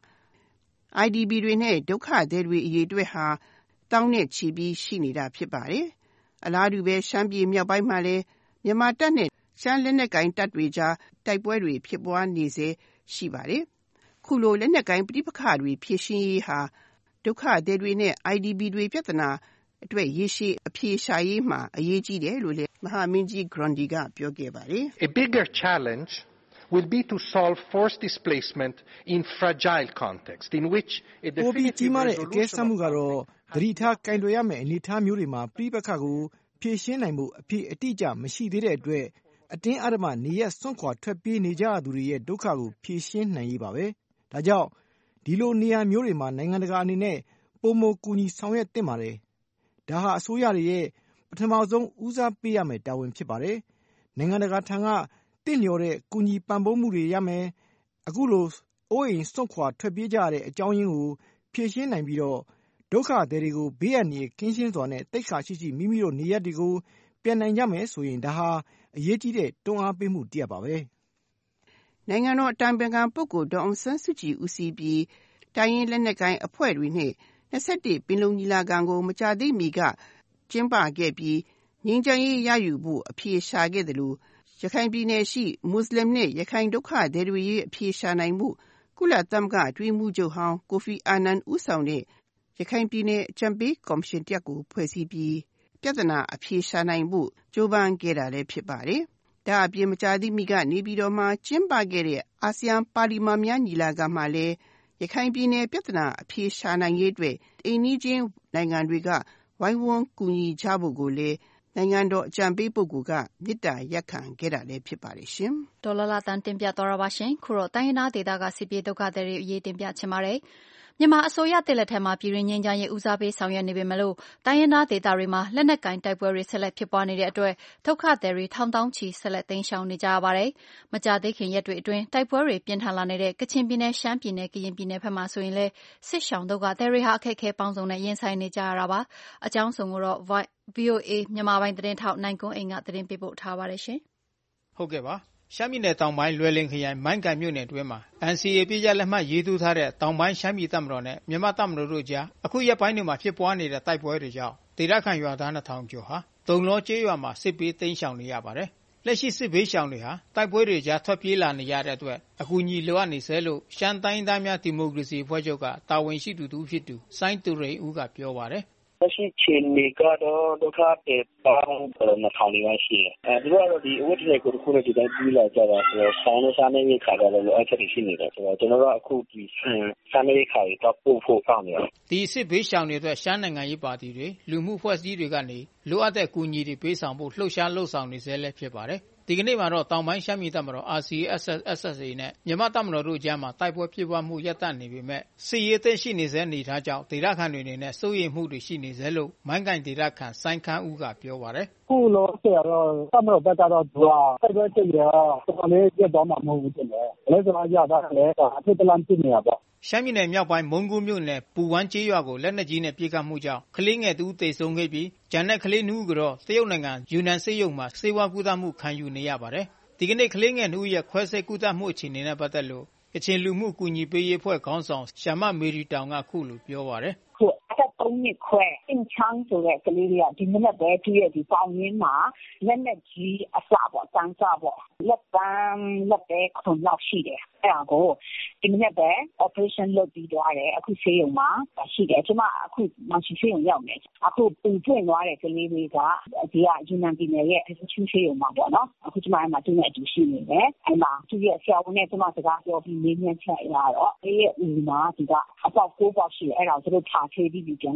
I D P တွေနဲ့ဒုက္ခသည်တွေအရေးအတွက်ဟာတောင်းနဲ့ချီပြီးရှိနေတာဖြစ်ပါတယ်။အလားတူပဲရှမ်းပြည်မြောက်ပိုင်းမှာလည်းမြန်မာတပ်နဲ့ရှမ်းလက်နက်ကိုင်တပ်တွေကြားတိုက်ပွဲတွေဖြစ်ပွားနေစေရှိပါတယ်။ခုလိုလက်နက်ကိုင်ပဋိပက္ခတွေဖြစ်ရှင်းရေးဟာဒုက္ခသည်တွေနဲ့ I D P တွေပြဿနာအတွက်ရေရှည်အဖြေရှာရေးမှာအရေးကြီးတယ်လို့လည်းမဟာမင်းကြီး Grundy ကပြောခဲ့ပါတယ်။ A bigger challenge will be to solve forced displacement in fragile context in which a definitive resolution မှုကတော့သတိထားကင်တွယ်ရမယ့်အနေအထားမျိုးတွေမှာပြိပက္ခကိုဖြေရှင်းနိုင်မှုအဖြစ်အတိအကျမရှိသေးတဲ့အတွက်အတင်းအဓမ္မနေရစွန့်ခွာထွက်ပြေးနေကြသူတွေရဲ့ဒုက္ခကိုဖြေရှင်းနိုင်ရေးပါပဲ။ဒါကြောင့်ဒီလိုနေရာမျိုးတွေမှာနိုင်ငံတကာအနေနဲ့ပုံမကူညီဆောင်ရွက်သင့်ပါတယ်။ဒါဟာအစိုးရတွေရဲ့ပထမဆုံးဦးစားပေးရမယ့်တာဝန်ဖြစ်ပါတယ်။နိုင်ငံတကာထံကတင့်လျော်တဲ့ကူညီပံ့ပိုးမှုတွေရမယ်။အခုလိုအိုးအိမ်စွန့်ခွာထွက်ပြေးကြရတဲ့အကြောင်းရင်းကိုဖြေရှင်းနိုင်ပြီးတော့ဒုက္ခသည်တွေကိုဘေးအန္တရာယ်ကင်းရှင်းစွာနဲ့တိတ်ခါရှိရှိမိမိတို့နေရပ်တွေကိုပြန်နိုင်ကြမယ်ဆိုရင်ဒါဟာအရေးကြီးတဲ့တွန်းအားပေးမှုတစ်ရပ်ပါပဲ။နိုင်ငံတော်အတိုင်ပင်ခံပုဂ္ဂိုလ်ဒေါ်အောင်ဆန်းစုကြည်ဦးစီးပြီးတိုင်းရင်းလက်နက်ကိုင်အဖွဲ့တွေနဲ့၂၁ပင်လုံညီလာခံကိုမကြာသေးမီကကျင်းပခဲ့ပြီးငြိမ်းချမ်းရေးရယူဖို့အဖြေရှာခဲ့တယ်လို့ရခိုင်ပြည်နယ်ရှိမွတ်စလင်နဲ့ရခိုင်ဒုက္ခသည်တွေရဲ့အဖြေရှာနိုင်မှုကုလသမဂ္ဂအတွင်းမှုချုပ်ဟောင်းကိုဖီအာနန်ဦးဆောင်တဲ့ရခိုင်ပြည်နယ်အကြံပေးကော်မရှင်တရပ်ကိုဖွဲ့စည်းပြီးပြဿနာအဖြေရှာနိုင်ဖို့ကြိုးပမ်းခဲ့တာလည်းဖြစ်ပါတယ်။ဒါအပြင်မကြာသေးမီကနေပြည်တော်မှာကျင်းပခဲ့တဲ့အာဆီယံပါလီမန်များညီလာခံမှာလည်းရခိုင်ပြည်နယ်ပြဿနာအဖြေရှာနိုင်ရေးအတွက်အိမ်နီးချင်းနိုင်ငံတွေကဝိုင်းဝန်းကူညီကြဖို့ကိုလည်းနိုင်ငံတော်အကြံပေးပုဂ္ဂိုလ်ကမေတ္တာရပ်ခံခဲ့တာလည်းဖြစ်ပါတယ်ရှင်။ဒေါ်လာလာတန်တင်ပြသွားတာပါရှင်။ခုတော့တိုင်းရင်းသားဒေသကစစ်ပြေးဒုက္ခသည်တွေအရေးတင်ပြချင်ပါတယ်။မြန်မာအစိုးရတစ်လက်ထက်မှာပြည်တွင်းငြိမ်းချမ်းရေးဦးစားပေးဆောင်ရွက်နေပေမဲ့လို့တိုင်းရင်းသားဒေသတွေမှာလက်နက်ကင်တိုက်ပွဲတွေဆက်လက်ဖြစ်ပွားနေတဲ့အတွက်ဒုက္ခသည်တွေထောင်တောင်းချီဆက်လက်တိမ်းရှောင်နေကြရပါတယ်။မကြာသေးခင်ရက်တွေအတွင်းတိုက်ပွဲတွေပြင်းထန်လာနေတဲ့ကချင်ပြည်နယ်ရှမ်းပြည်နယ်ကရင်ပြည်နယ်ဘက်မှာဆိုရင်လည်းစစ်ရှောင်ဒုက္ခသည်တွေဟာအခက်အခဲပေါင်းစုံနဲ့ရင်ဆိုင်နေကြရတာပါ။အကြောင်းစုံကိုတော့ V O A မြန်မာပိုင်းသတင်းထောက်နိုင်ကွန်းအိမ်ကသတင်းပေးပို့ထားပါတယ်ရှင်။ဟုတ်ကဲ့ပါ။ရှမ်းပြည်နယ်တောင်ပိုင်းလွယ်လင်ခရိုင်မိုင်းကန်မြို့နယ်အတွင်းမှာ N C A ပြည့်ရလက်မှတ်ရေးထိုးထားတဲ့တောင်ပိုင်းရှမ်းပြည်တပ်မတော်နဲ့မြန်မာတပ်မတော်တို့ကြားအခုရက်ပိုင်းတွေမှာဖြစ်ပွားနေတဲ့တိုက်ပွဲတွေကြောင့်ဒေသခံရွာသားနှစ်ထောင်ကျော်ဟာတုံလောကျေးရွာမှာစစ်ပေးသိမ်းရှောင်နေရပါတယ်။လက်ရှိစစ်ဘေးရှောင်တွေဟာတိုက်ပွဲတွေကြားထွက်ပြေးလာနေရတဲ့အတွက်အကူအညီလိုအပ်နေဆဲလို့ရှမ်းတိုင်းသားများဒီမိုကရေစီအဖွဲ့ချုပ်ကတာဝန်ရှိသူတူဖြစ်သူစိုင်းသူရိန်ဦးကပြောပါတယ်။လက်ရှိချိန်တွေကတော့ဒုက္ခတွေပေါင်းနှစ်ထောင်လေးပါရှိတယ်။အဲဒီတော့ဒီအဝတ်တွေကိုတစ်ခုနဲ့ဒီတိုင်းပြီးလာကြတာဆိုတော့ဆောင်းနဲ့စားနေရခါကြတော့လိုအပ်ချက်ရှိနေတယ်ဆိုတော့ကျွန်တော်တို့အခုဒီစားနေရခါတွေတော့ပို့ဖို့ကောင်းနေတယ်။ဒီစစ်ဘေးရှောင်တွေအတွက်ရှမ်းနိုင်ငံရေးပါတီတွေလူမှုဖွဲ့စည်းတွေကနေလိုအပ်တဲ့အကူအညီတွေပေးဆောင်ဖို့လှုပ်ရှားလှုပ်ဆောင်နေစေလဲဖြစ်ပါတယ်။ဒီကနေ့မှာတော့တောင်ပိုင်းရှမ်းပြည်တပ်မတော် R C S S S A နဲ့မြန်မာတပ်မတော်တို့ကြားမှာတိုက်ပွဲဖြစ်ပွားမှုရပ်တန့်နေပေမဲ့စစ်ရေးသိမ်းရှိနေစေနေထားကြောင့်ဒေသခံတွေနေနဲ့စိုးရိမ်မှုတွေရှိနေစေလို့မိုင်းကိုင်ဒေသခံစိုင်းခန်းဦးကပြောပါတယ်။ခုလို့ဆိုတော့တပ်မတော်ဘက်ကတော့သူကတိုက်ပွဲဖြစ်ရတော့တော်လေးပြတ်သွားမှာမဟုတ်ဘူးတင်တယ်။လည်းဆိုတော့ရတာလည်းအဖြစ်တလန့်ဖြစ်နေတာပေါ့။ရှမ်းပြည်နယ်မြောက်ပိုင်းမုံကူးမြို့နယ်ပူဝမ်းကျေးရွာကိုလက်နက်ကြီးနဲ့ပစ်ခတ်မှုကြောင့်ကလေးငယ်တဦးသေဆုံးခဲ့ပြီးကျန်တဲ့ကလေးနှစ်ဦးကတော့တရုတ်နိုင်ငံယူနန်ဆေးရုံမှာဆေးဝါးကုသမှုခံယူနေရပါတယ်။ဒီကနေ့ကလေးငယ်နှစ်ဦးရဲ့ခွဲစိတ်ကုသမှုအခြေအနေနဲ့ပတ်သက်လို့ကချင်လူမှုကူညီပေးရေးအဖွဲ့ခေါင်းဆောင်ရှာမမေရီတောင်ကခုလိုပြောပါတယ်။ခုအသက်သုံးနှစ်ခွဲအင်ချန်းဆိုတဲ့ကလေးလေးကဒီမနေ့ပဲသူ့ရဲ့ဒီပေါင်ရင်းမှာလက်နဲ့ကြီးအစပေါ့တန်းစားပေါ့လက်ပန်းလက်ပဲခုလောက်ရှိတယ်အဲ့ဒါကိုဒီမနေ့ပဲ operation လုပ်ပြီးသွားတယ်အခုဆေးရုံမှာရှိတယ်ကျွန်မအခုမရှိဆေးရုံရောက်နေအခုပူပွင့်သွားတဲ့ကလေးလေးကဒီကယူနန်ပြည်နယ်ရဲ့ချူဆေးရုံမှာပေါ့နော်အခုကျွန်မအဲ့မှာသူ့နဲ့အတူရှိနေတယ်အဲ့မှာသူ့ရဲ့ဆရာဝန်နဲ့ကျွန်မစကားပြောပြီးနေမြန်းချက်ရတော့အဲ့ရဲ့ဦးမှာဒီကအပေါက်ကိုးပေါက်ရှိတယ်အဲ့ဒါကိုသူတို့ထားသေးပြီးပြန်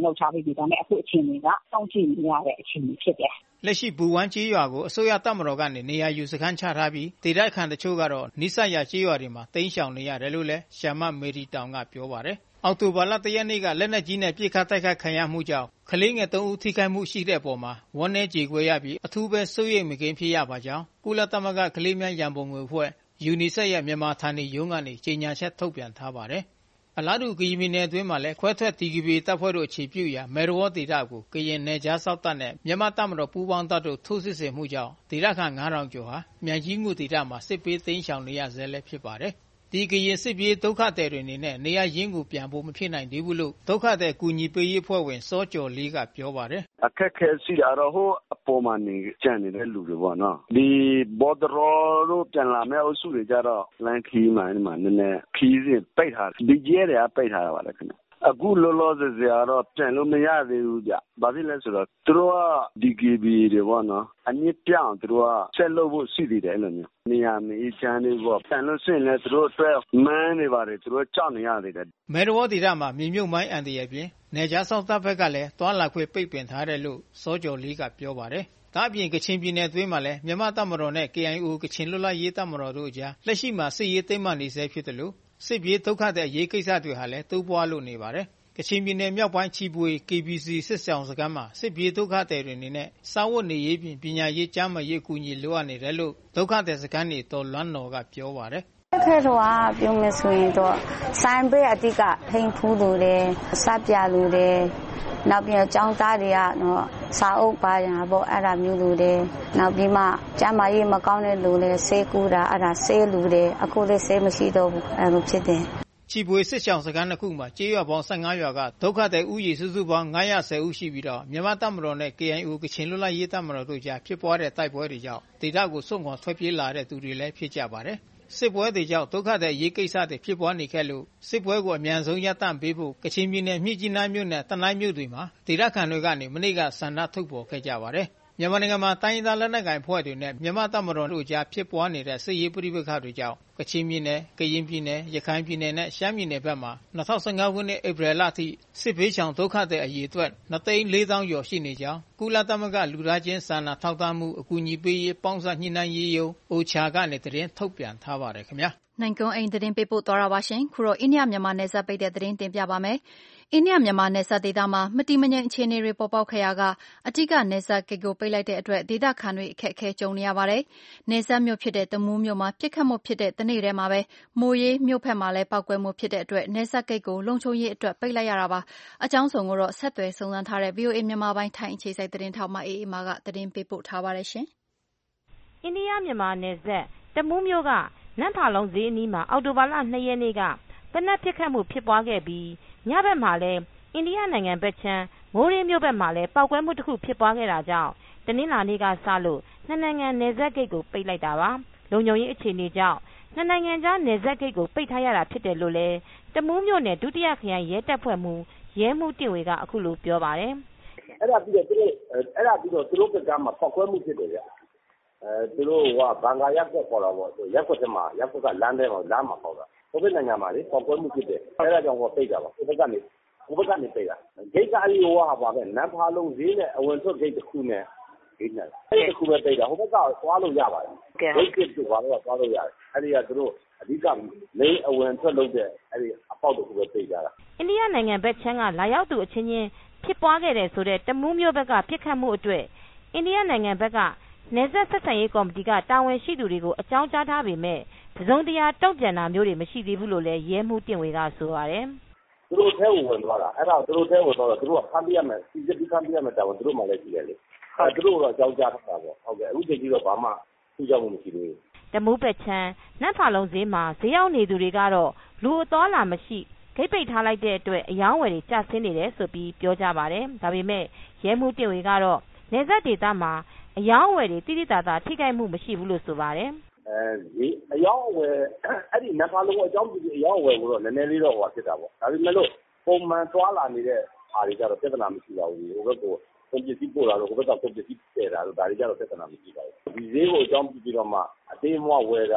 လုပ်ထားပြီးပြီဒါပေမဲ့အခုအချိန်တွေကစောင့်ကြည့်နေရတဲ့အချိန်ဖြစ်တယ်လက်ရှိဘူဝမ်းကျေးရွာကိုအစိုးရတပ်မတော်ကနေနေရာယူစခန်းချထားပြီးဒေသခံတချို့ကတော့နိစရကျေးရွာတွေမှာတိမ်းရှောင်နေရတယ်လို့လည်းရှမ်းမမေရီတောင်ကပြောပါတယ်အောက်တိုဘာလတရက်နေ့ကလက်နက်ကြီးနဲ့ပစ်ခတ်တိုက်ခိုက်ခံရမှုကြောင့်ကလေးငယ်သုံးဦးထိခိုက်မှုရှိတဲ့အပေါ်မှာဝန်း내ကြေကွဲရပြီးအထူးပဲစိုးရိမ်မကင်းဖြစ်ရပါကြောင်းကုလသမဂ္ဂကလေးများရန်ပုံငွေအဖွဲ့ယူနီဆက်ရဲ့မြန်မာဌာနေရုံးကနေကြေညာချက်ထုတ်ပြန်ထားပါတယ်အလားတူကရင်ပြည်နယ်အတွင်းမှာလည်းခွဲထွက် ဒီ ကေ ဘီ တပ်ဖွဲ့တို့အခြေပြုရာမဲရဝေါဒေသကိုကရင်နယ်ခြားစောင့်တပ်နဲ့မြန်မာတပ်မတော်ပူးပေါင်းတပ်တို့ထိုးစစ်ဆင်မှုကြောင့်ဒေသခံငါးထောင်ကျော်ဟာမြိုင်ကြီးငူဒေသမှာစစ်ပေးသိမ်းရှောင်နေရဆဲလည်းဖြစ်ပါတယ်။ဒီကရင်စစ်ပြေးဒုက္ခသည်တွေအနေနဲ့နေရရင်းကိုပြန်ဖို့မဖြစ်နိုင်သေးဘူးလို့ဒုက္ခသည်ကူညီပေးရေးအဖွဲ့ဝင်စောကျော်လေးကပြောပါတယ်။အခက်ခဲရှိတာတော့ဟိုအပေါ်မှာနေကြံနေတဲ့လူတွေပေါ့နော်။ဒီဘော်ဒရောတို့ပြန်လာမဲ့အုပ်စုတွေကြတော့လန်ခီမှန်မှာနည်းနည်းခီးစဉ်ပိတ်ထားတယ်။ဒီကျဲတွေကပိတ်ထားရပါလေခင်ဗျ။အခုလောလောဆယ်ဆယ်ကတော့ပြန်လို့မရသေးဘူးကြ။ဘာဖြစ်လဲဆိုတော့သူတို့က ဒီ ကေ ဘီ တွေပေါ့နော်။အနည်းပြောင်းသူတို့ကဆက်လုပ်ဖို့ရှိသေးတယ်အဲ့လိုမျိုး။နေရာမီးချမ်းတွေပေါ့ပြန်လို့ရှိရင်လည်းသူတို့အတွက်မန်းနေပါတယ်သူတို့ကြောက်နေရသေးတယ်မဲရဝေါဒေသမှာမြေမြုပ်မိုင်းအန်တရာပြင်နယ်ခြားစောင့်တပ်ဘက်ကလည်းတွာလာခွေပိတ်ပင်ထားတယ်လို့စောကျော်လေးကပြောပါတယ်ဒါအပြင်ကချင်ပြည်နယ်အတွင်းမှာလည်းမြန်မာတပ်မတော်နဲ့ ကေ အိုင် အို ကချင်လွတ်လပ်ရေးတပ်မတော်တို့အကြားလက်ရှိမှာစစ်ရေးသိမ်းမှနေဆဲဖြစ်တယ်လို့စစ်ပြေးဒုက္ခသည်အရေးကိစ္စတွေဟာလည်းတိုးပွားလို့နေပါတယ်ကချင်ပြည်နယ်မြောက်ပိုင်းချီပွေ ကေ ဘီ စီ စစ်ဆောင်စခန်းမှာစစ်ပြေးဒုက္ခသည်တွေအနေနဲ့စားဝတ်နေရေးပြင်ပညာရေးကျန်းမာရေးကူညီလိုအပ်နေတယ်လို့ဒုက္ခသည်စခန်းနေတော်လွမ်းတော်ကပြောပါတယ်ခဲတော့ပြုံးမဆိုရင်တော့ဆိုင်ဘေးအတိကထိန်ဖူးလို့တယ်စပြလို့တယ်နောက်ပြီးចောင်းသားတွေကနော်စာအုပ်ပါညာပေါ့အဲ့ဒါမျိုးလို့တယ်နောက်ပြီးမှကျန်းမာရေးမကောင်းတဲ့လူလည်းဆေးကူတာအဲ့ဒါဆေးလူတယ်အခုလည်းဆေးမရှိတော့ဘူးအဲ့လိုဖြစ်တယ်ချီပွေစစ်ဆောင်စခန်းတစ်ခုမှာကျေးရွာပေါင်း၁၅ရွာကဒုက္ခသည်ဥယျာဉ်စုစုပေါင်း၅၁၀ဦးရှိပြီးတော့မြန်မာတပ်မတော်နဲ့ ကေ အိုင် အို ကချင်လွတ်လပ်ရေးတပ်မတော်တို့ကြားဖြစ်ပွားတဲ့တိုက်ပွဲတွေကြောင့်ဒေသကိုစွန့်ခွာထွက်ပြေးလာတဲ့သူတွေလည်းဖြစ်ကြပါတယ်စစ်ပွဲတွေကြောင့်ဒုက္ခသည်အရေးကိစ္စတွေဖြစ်ပွားနေခဲ့လို့စစ်ပွဲကိုအမြန်ဆုံးရပ်တန့်ပေးဖို့ကချင်ပြည်နယ်မြစ်ကြီးနားမြို့နယ်တနိုင်းမြို့တွေမှာဒေသခံတွေကနေမနေ့ကဆန္ဒထုတ်ဖော်ခဲ့ကြပါတယ်မြန်မာနိုင်ငံမှာတိုင်းရင်းသားလက်နက်ကိုင်ဖွဲ့တွေနဲ့မြန်မာတပ်မတော်တို့ကြားဖြစ်ပွားနေတဲ့စစ်ရေးပဋိပက္ခတွေကြောင့်ကချင်ပြည်နယ်၊ကရင်ပြည်နယ်၊ရခိုင်ပြည်နယ်နဲ့ရှမ်းပြည်နယ်ဘက်မှာ၂၀၁၅ခုနှစ်ဧပြီလအထိစစ်ဘေးရှောင်ဒုက္ခသည်အရေအတွက်၂သိန်းလေးသောင်းကျော်ရှိနေကြောင်းကုလသမဂ္ဂလူသားချင်းစာနာထောက်ထားမှုအကူအညီပေးရေးပေါင်းစပ်ညှိနှိုင်းရေးရုံး အိုချာ ကနေသတင်းထုတ်ပြန်ထားပါတယ်ခင်ဗျာနိုင်ကွန်းအိမ်သတင်းပေးပို့သွားတာပါရှင်ခုတော့အိန္ဒိယမြန်မာနယ်စပ်ပိတ်တဲ့သတင်းတင်ပြပါမယ်အိန္ဒိယမြန်မာနယ်စပ်ဒေသမှာမတိမငြိမ်အခြေအနေတွေပေါ်ပေါက်ခဲ့ရာကအထူးကနယ်စပ်ဂိတ်ကိုပိတ်လိုက်တဲ့အတွက်ဒေသခံတွေအခက်အခဲကြုံနေရပါတယ်နယ်စပ်မြို့ဖြစ်တဲ့တမူးမြို့မှာပြစ်ခတ်မှုဖြစ်တဲ့တနေ့တည်းမှာပဲမိုးရေးမြို့ဖက်မှာလည်းပောက်ကွဲမှုဖြစ်တဲ့အတွက်နယ်စပ်ဂိတ်ကိုလုံခြုံရေးအတွက်ပိတ်လိုက်ရတာပါအကြောင်းစုံကိုတော့ဆက်သွယ်စုံစမ်းထားတဲ့ ဗီအိုအေ မြန်မာပိုင်းထိုင်းအခြေစိုက်သတင်းထောက်မအေးအေးမာကသတင်းပေးပို့ထားပါတယ်ရှင်အိန္ဒိယမြန်မာနယ်စပ်တမူးမြို့ကနန်းဖာလုံးဈေးအနီးမှာအောက်တိုဘာလ၂ရက်နေ့ကပနက်ပြစ်ခတ်မှုဖြစ်ပွားခဲ့ပြီးညဘက်မှာလည်းအိန္ဒိယနိုင်ငံဘက်ခြမ်းမိုးရေးမြို့ဘက်မှာလည်းပောက်ကွဲမှုတစ်ခုဖြစ်ပွားခဲ့တာကြောင့်တနင်္လာနေ့ကစလို့နှစ်နိုင်ငံနယ်စပ်ဂိတ်ကိုပိတ်လိုက်တာပါလုံခြုံရေးအခြေအနေကြောင့်နှစ်နိုင်ငံကြားနယ်စပ်ဂိတ်ကိုပိတ်ထားရတာဖြစ်တယ်လို့လည်းတမူးမြို့နယ်ဒုတိယခရိုင်ရဲတပ်ဖွဲ့မှူးရဲမှူးတင့်ဝေကအခုလိုပြောပါတယ်အဲ့ဒါပြီးတော့သူတို့အဲ့ဒါပြီးတော့သူတို့ကမှပောက်ကွဲမှုဖြစ်တယ်ဗျအဲသူတို့ကဘန်ကာရက်ကွက်ပေါ်လာပေါ့ရက်ကွက်ထဲမှာရက်ကွက်ကလမ်းထဲမှာလမ်းမှာပေါ့တာဟိုဘက်နိုင်ငံမှာလေပောက်ကွဲမှုဖြစ်တယ်အဲ့ဒါကြောင့်ဟောပိတ်တာပါဟိုဘက်ကနေဟိုဘက်ကနေပိတ်တာဂိတ်ကအလီဟောဟာပါပဲနန်းဖားလုံးဈေးနဲ့အဝင်ထွက်ဂိတ်တစ်ခုနဲ့ဂိတ်နဲ့အဲ့ဒီတစ်ခုပဲပိတ်တာဟိုဘက်ကသွားလို့ရပါတယ်ဂိတ်ကသွားတော့သွားလို့ရတယ်အဲ့ဒီကသူတို့အဓိကလိမ့်အဝင်ထွက်လုပ်တဲ့အဲ့ဒီအပေါက်တစ်ခုပဲပိတ်ကြတာအိန္ဒိယနိုင်ငံဘက်ခြမ်းကလာရောက်သူအချင်းချင်းဖြစ်ပွားခဲ့တယ်ဆိုတဲ့တမူးမြို့ဘက်ကပြစ်ခတ်မှုအတွက်အိန္ဒိယနိုင်ငံဘက်ကနယ်စပ်ဆက်ဆံရေးကော်မတီကတာဝန်ရှိသူတွေကိုအကြောင်းကြားထားပေမဲ့တစုံတရာတုံ့ပြန်တာမျိုးတွေမရှိသေးဘူးလို့လည်းရဲမှူးတင့်ဝေကဆိုပါတယ်သူတို့ထဲဝင်သွားတာအဲ့ဒါသူတို့ထဲဝင်သွားတော့သူတို့ကဖမ်းပြရမယ်စီစစ်ပြီးဖမ်းပြရမယ်တာဝန်သူတို့မှလည်းရှိတယ်လေအဲသူတို့ကတော့အကြောင်းကြားထားတာပေါ့ဟုတ်ကဲ့အခုချိန်ကြီးတော့ဘာမှထူးခြားမှုမရှိသေးဘူးတမူးပက်ချမ်းနတ်ဖာလုံးဈေးမှာဈေးရောက်နေသူတွေကတော့လူအသွားလာမရှိဂိတ်ပိတ်ထားလိုက်တဲ့အတွက်အယောင်းဝယ်တွေကျဆင်းနေတယ်ဆိုပြီးပြောကြပါတယ်ဒါပေမဲ့ရဲမှူးတင့်ဝေကတော့နယ်စပ်ဒေသမှာအယောင်းဝယ်တွေတိတိတသာထိခိုက်မှုမရှိဘူးလို့ဆိုပါတယ်အဲဒီအယောင်းဝယ်အဲ့ဒီနတ်ဖာလုံးအကြောင်းပြုအယောင်းဝယ်ကိုတော့နည်းနည်းလေးတော့ဟောဖြစ်တာပေါ့ဒါပေမဲ့လို့ပုံမှန်သွားလာနေတဲ့အားတွေကြတော့ပြဿနာမရှိပါဘူးဟိုဘက်ကိုပုံပစ္စည်းပို့လာတော့ဟိုဘက်ကပုံပစ္စည်းတည်တာတော့ဒါတွေကြတော့ပြဿနာမရှိပါဘူးဒီဈေးကိုအကြောင်းပြုပြီးတော့မှအသေးမွားဝယ်တာပ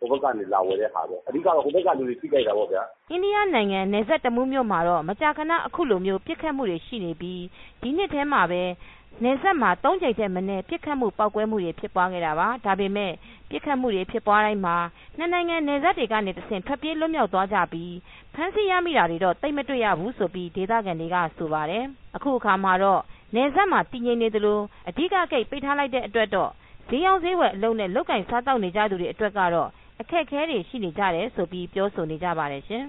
ဟိုဘက်ကနေလာဝယ်တဲ့ဟာပဲအဓိကတော့ဟိုဘက်ကလူတွေသိကြတာပေါ့ဗျာအိန္ဒိယနိုင်ငံနယ်စပ်တမူးမြို့မှာတော့မကြာခဏအခုလိုမျိုးပြစ်ခတ်မှုတွေရှိနေပြီးဒီနှစ်ထဲမှာပဲနယ်စပ်မှာသုံးကြိမ်ထက်မနည်းပြစ်ခတ်မှုပောက်ကွဲမှုတွေဖြစ်ပွားခဲ့တာပါဒါပေမဲ့ပြစ်ခတ်မှုတွေဖြစ်ပွားတိုင်းမှာနှစ်နိုင်ငံနယ်စပ်တွေကနေတဆင့်ထွက်ပြေးလွတ်မြောက်သွားကြပြီးဖမ်းဆီးရမိတာတွေတော့သိမ့်မတွေ့ရဘူးဆိုပြီးဒေသခံတွေကဆိုပါတယ်အခုအခါမှာတော့နယ်စပ်မှာတည်ငြိမ်နေသလိုအဓိကကိတ်ပိတ်ထားလိုက်တဲ့အတွက်တော့ဈေးရောင်းဈေးဝယ်အလုံးနဲ့လောက်ကင်စားတောက်နေကြသူတွေအတွက်ကတော့အခက်အခဲတွေရှိနေကြတယ်ဆိုပြီးပြောဆိုနေကြပါတယ်ရှင်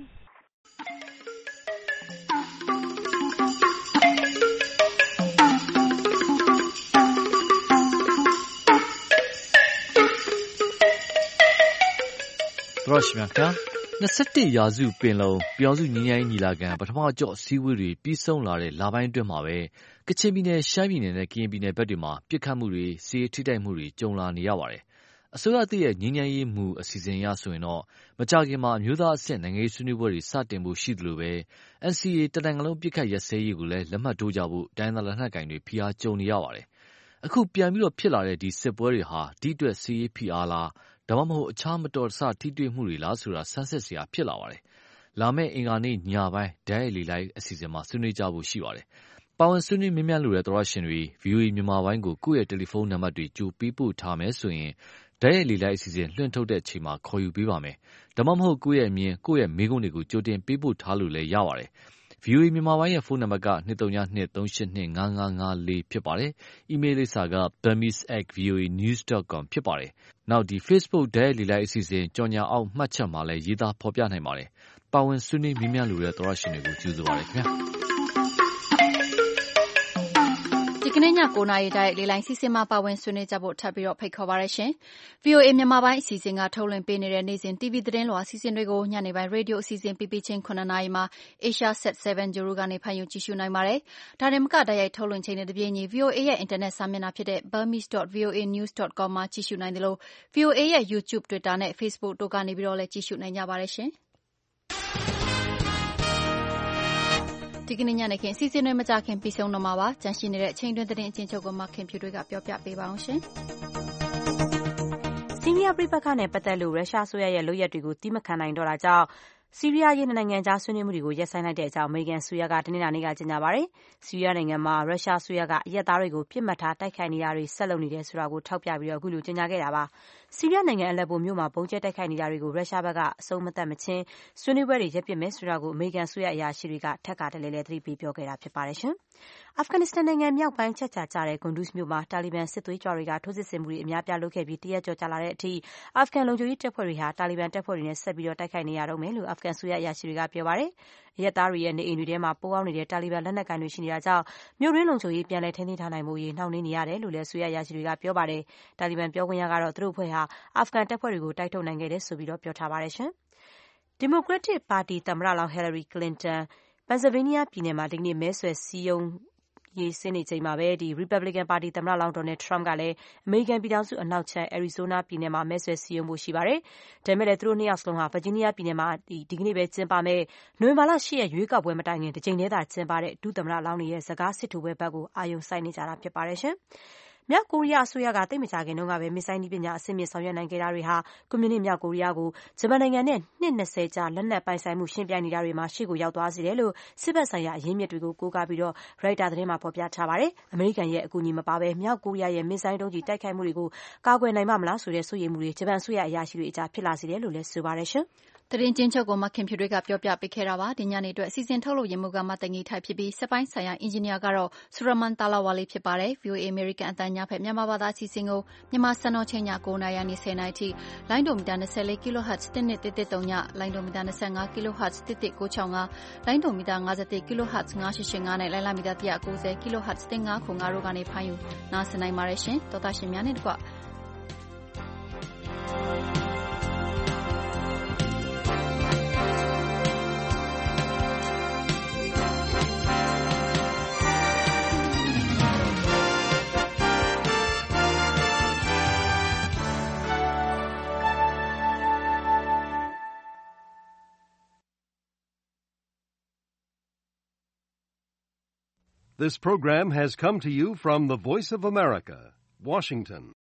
သရရှိမြခင်၂၁ရာစုပင်လုံပြောင်းစုညီညာညီလာခံပထမကြော့စည်းဝေးတွေပြီးဆုံးလာတဲ့လပိုင်းအတွင်းမှာပဲကချင်ပြည်နယ်ရှမ်းပြည်နယ်နဲ့ကရင်ပြည်နယ်ဘက်တွေမှာပြစ်ခတ်မှုတွေစီးထိတိုက်မှုတွေကြုံလာနေရပါတယ်အစိုးရတရဲ့ညီညာရေးမှုအစီအစဉ်ရဆိုရင်တော့မကြခင်မှာအမျိုးသားအဆင့်နိုင်ငံရေးဆွေးနွေးပွဲတွေစတင်ဖို့ရှိသလိုပဲ N C A တနိုင်ငံလုံးပြစ်ခတ်ရစဲရေးကိုလည်းလက်မှတ်ထိုးကြဖို့တိုင်းသားလက်နက်ကိုင်တွေဖိအားကြုံနေရပါတယ်အခုပြန်ပြီးတော့ဖြစ်လာတဲ့ဒီစစ်ပွဲတွေဟာဒီအတွက်စီးရေးဖိအားလားဒါမှမဟုတ်အခြားမတော်တဆထိတွေ့မှုတွေလားဆိုတာဆန်းစစ်စရာဖြစ်လာပါတယ်။လာမယ့်အင်္ဂါနေ့ညပိုင်းဓာတ်ရိုက်လေလိုက်အစီအစဉ်မှာဆွေးနွေးကြဖို့ရှိပါတယ်။ပါဝင်ဆွေးနွေးမြင်မြန်လို့တဲ့သောရရှင်တွေ V O A မြန်မာပိုင်းကိုကိုယ့်ရဲ့တယ်လီဖုန်းနံပါတ်တွေကြိုပေးပို့ထားမယ်ဆိုရင်ဓာတ်ရိုက်လေလိုက်အစီအစဉ်လွှင့်ထုတ်တဲ့အချိန်မှာခေါ်ယူပေးပါမယ်။ဒါမှမဟုတ်ကိုယ့်ရဲ့အမြင်ကိုယ့်ရဲ့မေးခွန်းတွေကိုကြိုတင်ပေးပို့ထားလို့လည်းရပါတယ်။ V O A မြန်မာပိုင်းရဲ့ဖုန်းနံပါတ်က၂၃၂ ၃၈၂ ၅၅၅၄ဖြစ်ပါတယ်။ email လိပ်စာက burmese at v o a news dot com ဖြစ်ပါတယ်။နောက်ဒီ Facebook ဓာတ်ရိုက်လေလိုက်အစီအစဉ်ကြော်ညာအောက်မှတ်ချက်မှာလည်းရေးသားဖော်ပြနိုင်ပါတယ်။ပါဝင်ဆွေးနွေးမြင်မြန်လို့တဲ့သောရရှင်တွေကိုကြိုဆိုပါရစေခင်ဗျာ။ဒီကနေ့ည၉နာရီဓာတ်ရိုက်လေလိုင်းစီစဉ်မှာပါဝင်ဆွေးနွေးကြဖို့ထပ်ပြီးတော့ဖိတ်ခေါ်ပါရရှင်။ V O A မြန်မာပိုင်းအစီအစဉ်ကထုတ်လွှင့်ပေးနေတဲ့နေ့စဉ် T V သတင်းလွှာအစီအစဉ်တွေကိုညနေပိုင်းရေဒီယိုအစီအစဉ်ပြီးပြီးချင်းခုနှစ်နာရီမှာ Asia Set 7 Guru ကနေဖန်ယူကြည့်ရှုနိုင်ပါတယ်။ဒါတင်မကဓာတ်ရိုက်ထုတ်လွှင့်ချိန်နဲ့တပြေးညီ V O A ရဲ့အင်တာနက်စာမျက်နှာဖြစ်တဲ့ burmese dot v o a news dot com မှာကြည့်ရှုနိုင်တယ်လို့ V O A ရဲ့ YouTube, Twitter နဲ့ Facebook တို့ကနေပြီးတော့လည်းကြည့်ရှုနိုင်ကြပါတယ်ရှင်။ဒီကနေ့ညနေခင်းစီစဉ်တွေမကြခင်ပြီးဆုံးတော့မှာပါကြန့်ရှိနေတဲ့အချိန်တွင်းသတင်းအချင်းချုပ်ကိုမှခင်ဖြူတွေကပြောပြပေးပါအောင်ရှင်စီးရီးယားပြည်ပခါနဲ့ပတ်သက်လို့ရုရှားဆိုရရဲ့လုပ်ရက်တွေကိုတိမခံနိုင်တော့တာကြောင့်ဆီးရီးယားရဲ့နိုင်ငံခြားဆွေးနွေးမှုတွေကိုရပ်ဆိုင်းလိုက်တဲ့အကြောင်းအမေရိကန်ဆိုရကတနင်္လာနေ့ကကြေညာပါတယ်။ဆီးရီးယားနိုင်ငံမှာရုရှားဆိုရကအရက်သားတွေကိုပြစ်မှတ်ထားတိုက်ခိုက်နေတာတွေဆက်လုပ်နေတယ်ဆိုတာကိုထောက်ပြပြီးတော့အခုလိုကြေညာခဲ့တာပါ။ဆီးရီးယားနိုင်ငံအလက်ပိုမြို့မှာပုံကျဲတိုက်ခိုက်နေတာတွေကိုရုရှားဘက်ကအဆုံးမသတ်မချင်းဆွေးနွေးပွဲတွေရပ်ပစ်မယ်ဆိုတာကိုအမေရိကန်ဆိုရအရာရှိတွေကထပ်ခါတလဲလဲသတိပေးပြောခဲ့တာဖြစ်ပါတယ်ရှင်။အာဖဂန်နစ္စတန်နိုင်ငံမြောက်ပိုင်းချက်ချာကျတဲ့ကွန်ဒုစ်မြို့မှာတာလီဘန်စစ်သွေးကြွတွေကထိုးစစ်ဆင်မှုတွေအများပြားလုပ်ခဲ့ပြီးတရက်ကျော်ကြာလာတဲ့အထိအာဖဂန်လုံခြုံရေးတပ်ဖွဲ့တွေဟာတာလီဘန်တပ်ဖွဲ့တွေနဲ့ဆက်ပြီးတော့တိုက်ခိုက်နေရတော့မယ်လို့အာဖဂန်ဆိုရအရာရှိတွေကပြောပါတယ်။ရဲသားတွေရဲ့နေအိမ်တွေထဲမှာပိုးအောင်နေတဲ့တာလီဘန်လက်နက်ကိုင်တွေရှိနေတာကြောင့်မြို့ရင်းလုံခြုံရေးပြန်လည်ထိန်းသိမ်းထားနိုင်မှုရေးနှောင့်နှေးနေရတယ်လို့လည်းဆိုရအရာရှိတွေကပြောပါတယ်။တာလီဘန်ပြောခွင့်ရကတော့သူတို့အဖွဲ့ဟာအာဖဂန်တပ်ဖွဲ့တွေကိုတိုက်ထုတ်နိုင်ခဲ့တယ်ဆိုပြီးတော့ပြောထားပါတယ်ရှင်။ဒီမိုကရက်တစ်ပါတီသမ္မတလောင်းဟီလာရီကလင်တန်ပန်ဆယ်ဗေးနီးယားပြည်နယ်မှာဒီကနေ့မဲဆွယ်စည်းရုံးရေးစင်းနေချိန်မှာပဲဒီ Republican ပါတီသမ္မတလောင်း Donald Trump ကလည်းအမေရိကန်ပြည်ထောင်စုအနောက်ခြမ်း Arizona ပြည်နယ်မှာမဲဆွယ်စည်းရုံးဖို့ရှိပါတယ်။ဒါပေမဲ့လည်းသူတို့နှစ်ယောက်စလုံးဟာ Virginia ပြည်နယ်မှာဒီဒီကနေ့ပဲကျင်းပမဲ့နိုဝင်ဘာလ၈ရက်ရွေးကောက်ပွဲမတိုင်ခင်တစ်ချိန်တည်းသာကျင်းပတဲ့ဒုသမ္မတလောင်းတွေရဲ့စကားစစ်ထိုးပွဲဘက်ကိုအာရုံစိုက်နေကြတာဖြစ်ပါတယ်ရှင်။မြောက်ကိုရီးယားအစိုးရကသိပ်မကြခင်တုန်းကပဲမစ်ဆိုင်းနည်းပညာအဆင့်မြင့်ဆောင်ရွက်နိုင်ခဲ့တာတွေဟာကွန်မြူနစ်မြောက်ကိုရီးယားကိုဂျပန်နိုင်ငံနဲ့နှစ်၂၀ကြာလက်နက်ပိုင်ဆိုင်မှုရှင်ပြိုင်နေတာတွေမှာရှေ့ကိုရောက်သွားစေတယ်လို့စစ်ဘက်ဆိုင်ရာအရင်းမြစ်တွေကိုကိုးကားပြီးတော့ရိုက်တာသတင်းမှာဖော်ပြထားပါတယ်။အမေရိကန်ရဲ့အကူအညီမပါဘဲမြောက်ကိုရီးယားရဲ့မစ်ဆိုင်းဒုံးကျည်တိုက်ခိုက်မှုတွေကိုကာကွယ်နိုင်မှာမလားဆိုတဲ့စိုးရိမ်မှုတွေဂျပန်အစိုးရအရာရှိတွေအကြားဖြစ်လာစေတယ်လို့လည်းဆိုပါတယ်ရှင်။သတင်းချင်းချုပ်ကိုမခင်ဖြူတွေကပြောပြပေးခဲ့တာပါဒီညနေအတွက်အစီအစဉ်ထုတ်လို့ရမှုကမတငီထိုက်ဖြစ်ပြီးစက်ပိုင်းဆိုင်ရာအင်ဂျင်နီယာကတော့ဆူရမန်တာလာဝါလီဖြစ်ပါတယ် V O A American အတန်းညဖက်မြန်မာဘာသာအစီအစဉ်ကိုမြန်မာစံတော်ချိန်ည9နာရီနဲ့10နာရီထိလိုင်းဒိုမီတာ24 kHz တစ်နှစ်တစ်တစ်သုံးညလိုင်းဒိုမီတာ25 kHz တစ်တစ်ကို၆၅လိုင်းဒိုမီတာ51 kHz ၅၈၈၅နဲ့လိုင်းလာမီတာ၁၉၀ kHz တစ်၅ခု၅တို့ကနေဖမ်းယူနားဆင်နိုင်ပါတယ်ရှင်တော်တာရှင်များနဲ့တကွ This program has come to you from the Voice of America, Washington.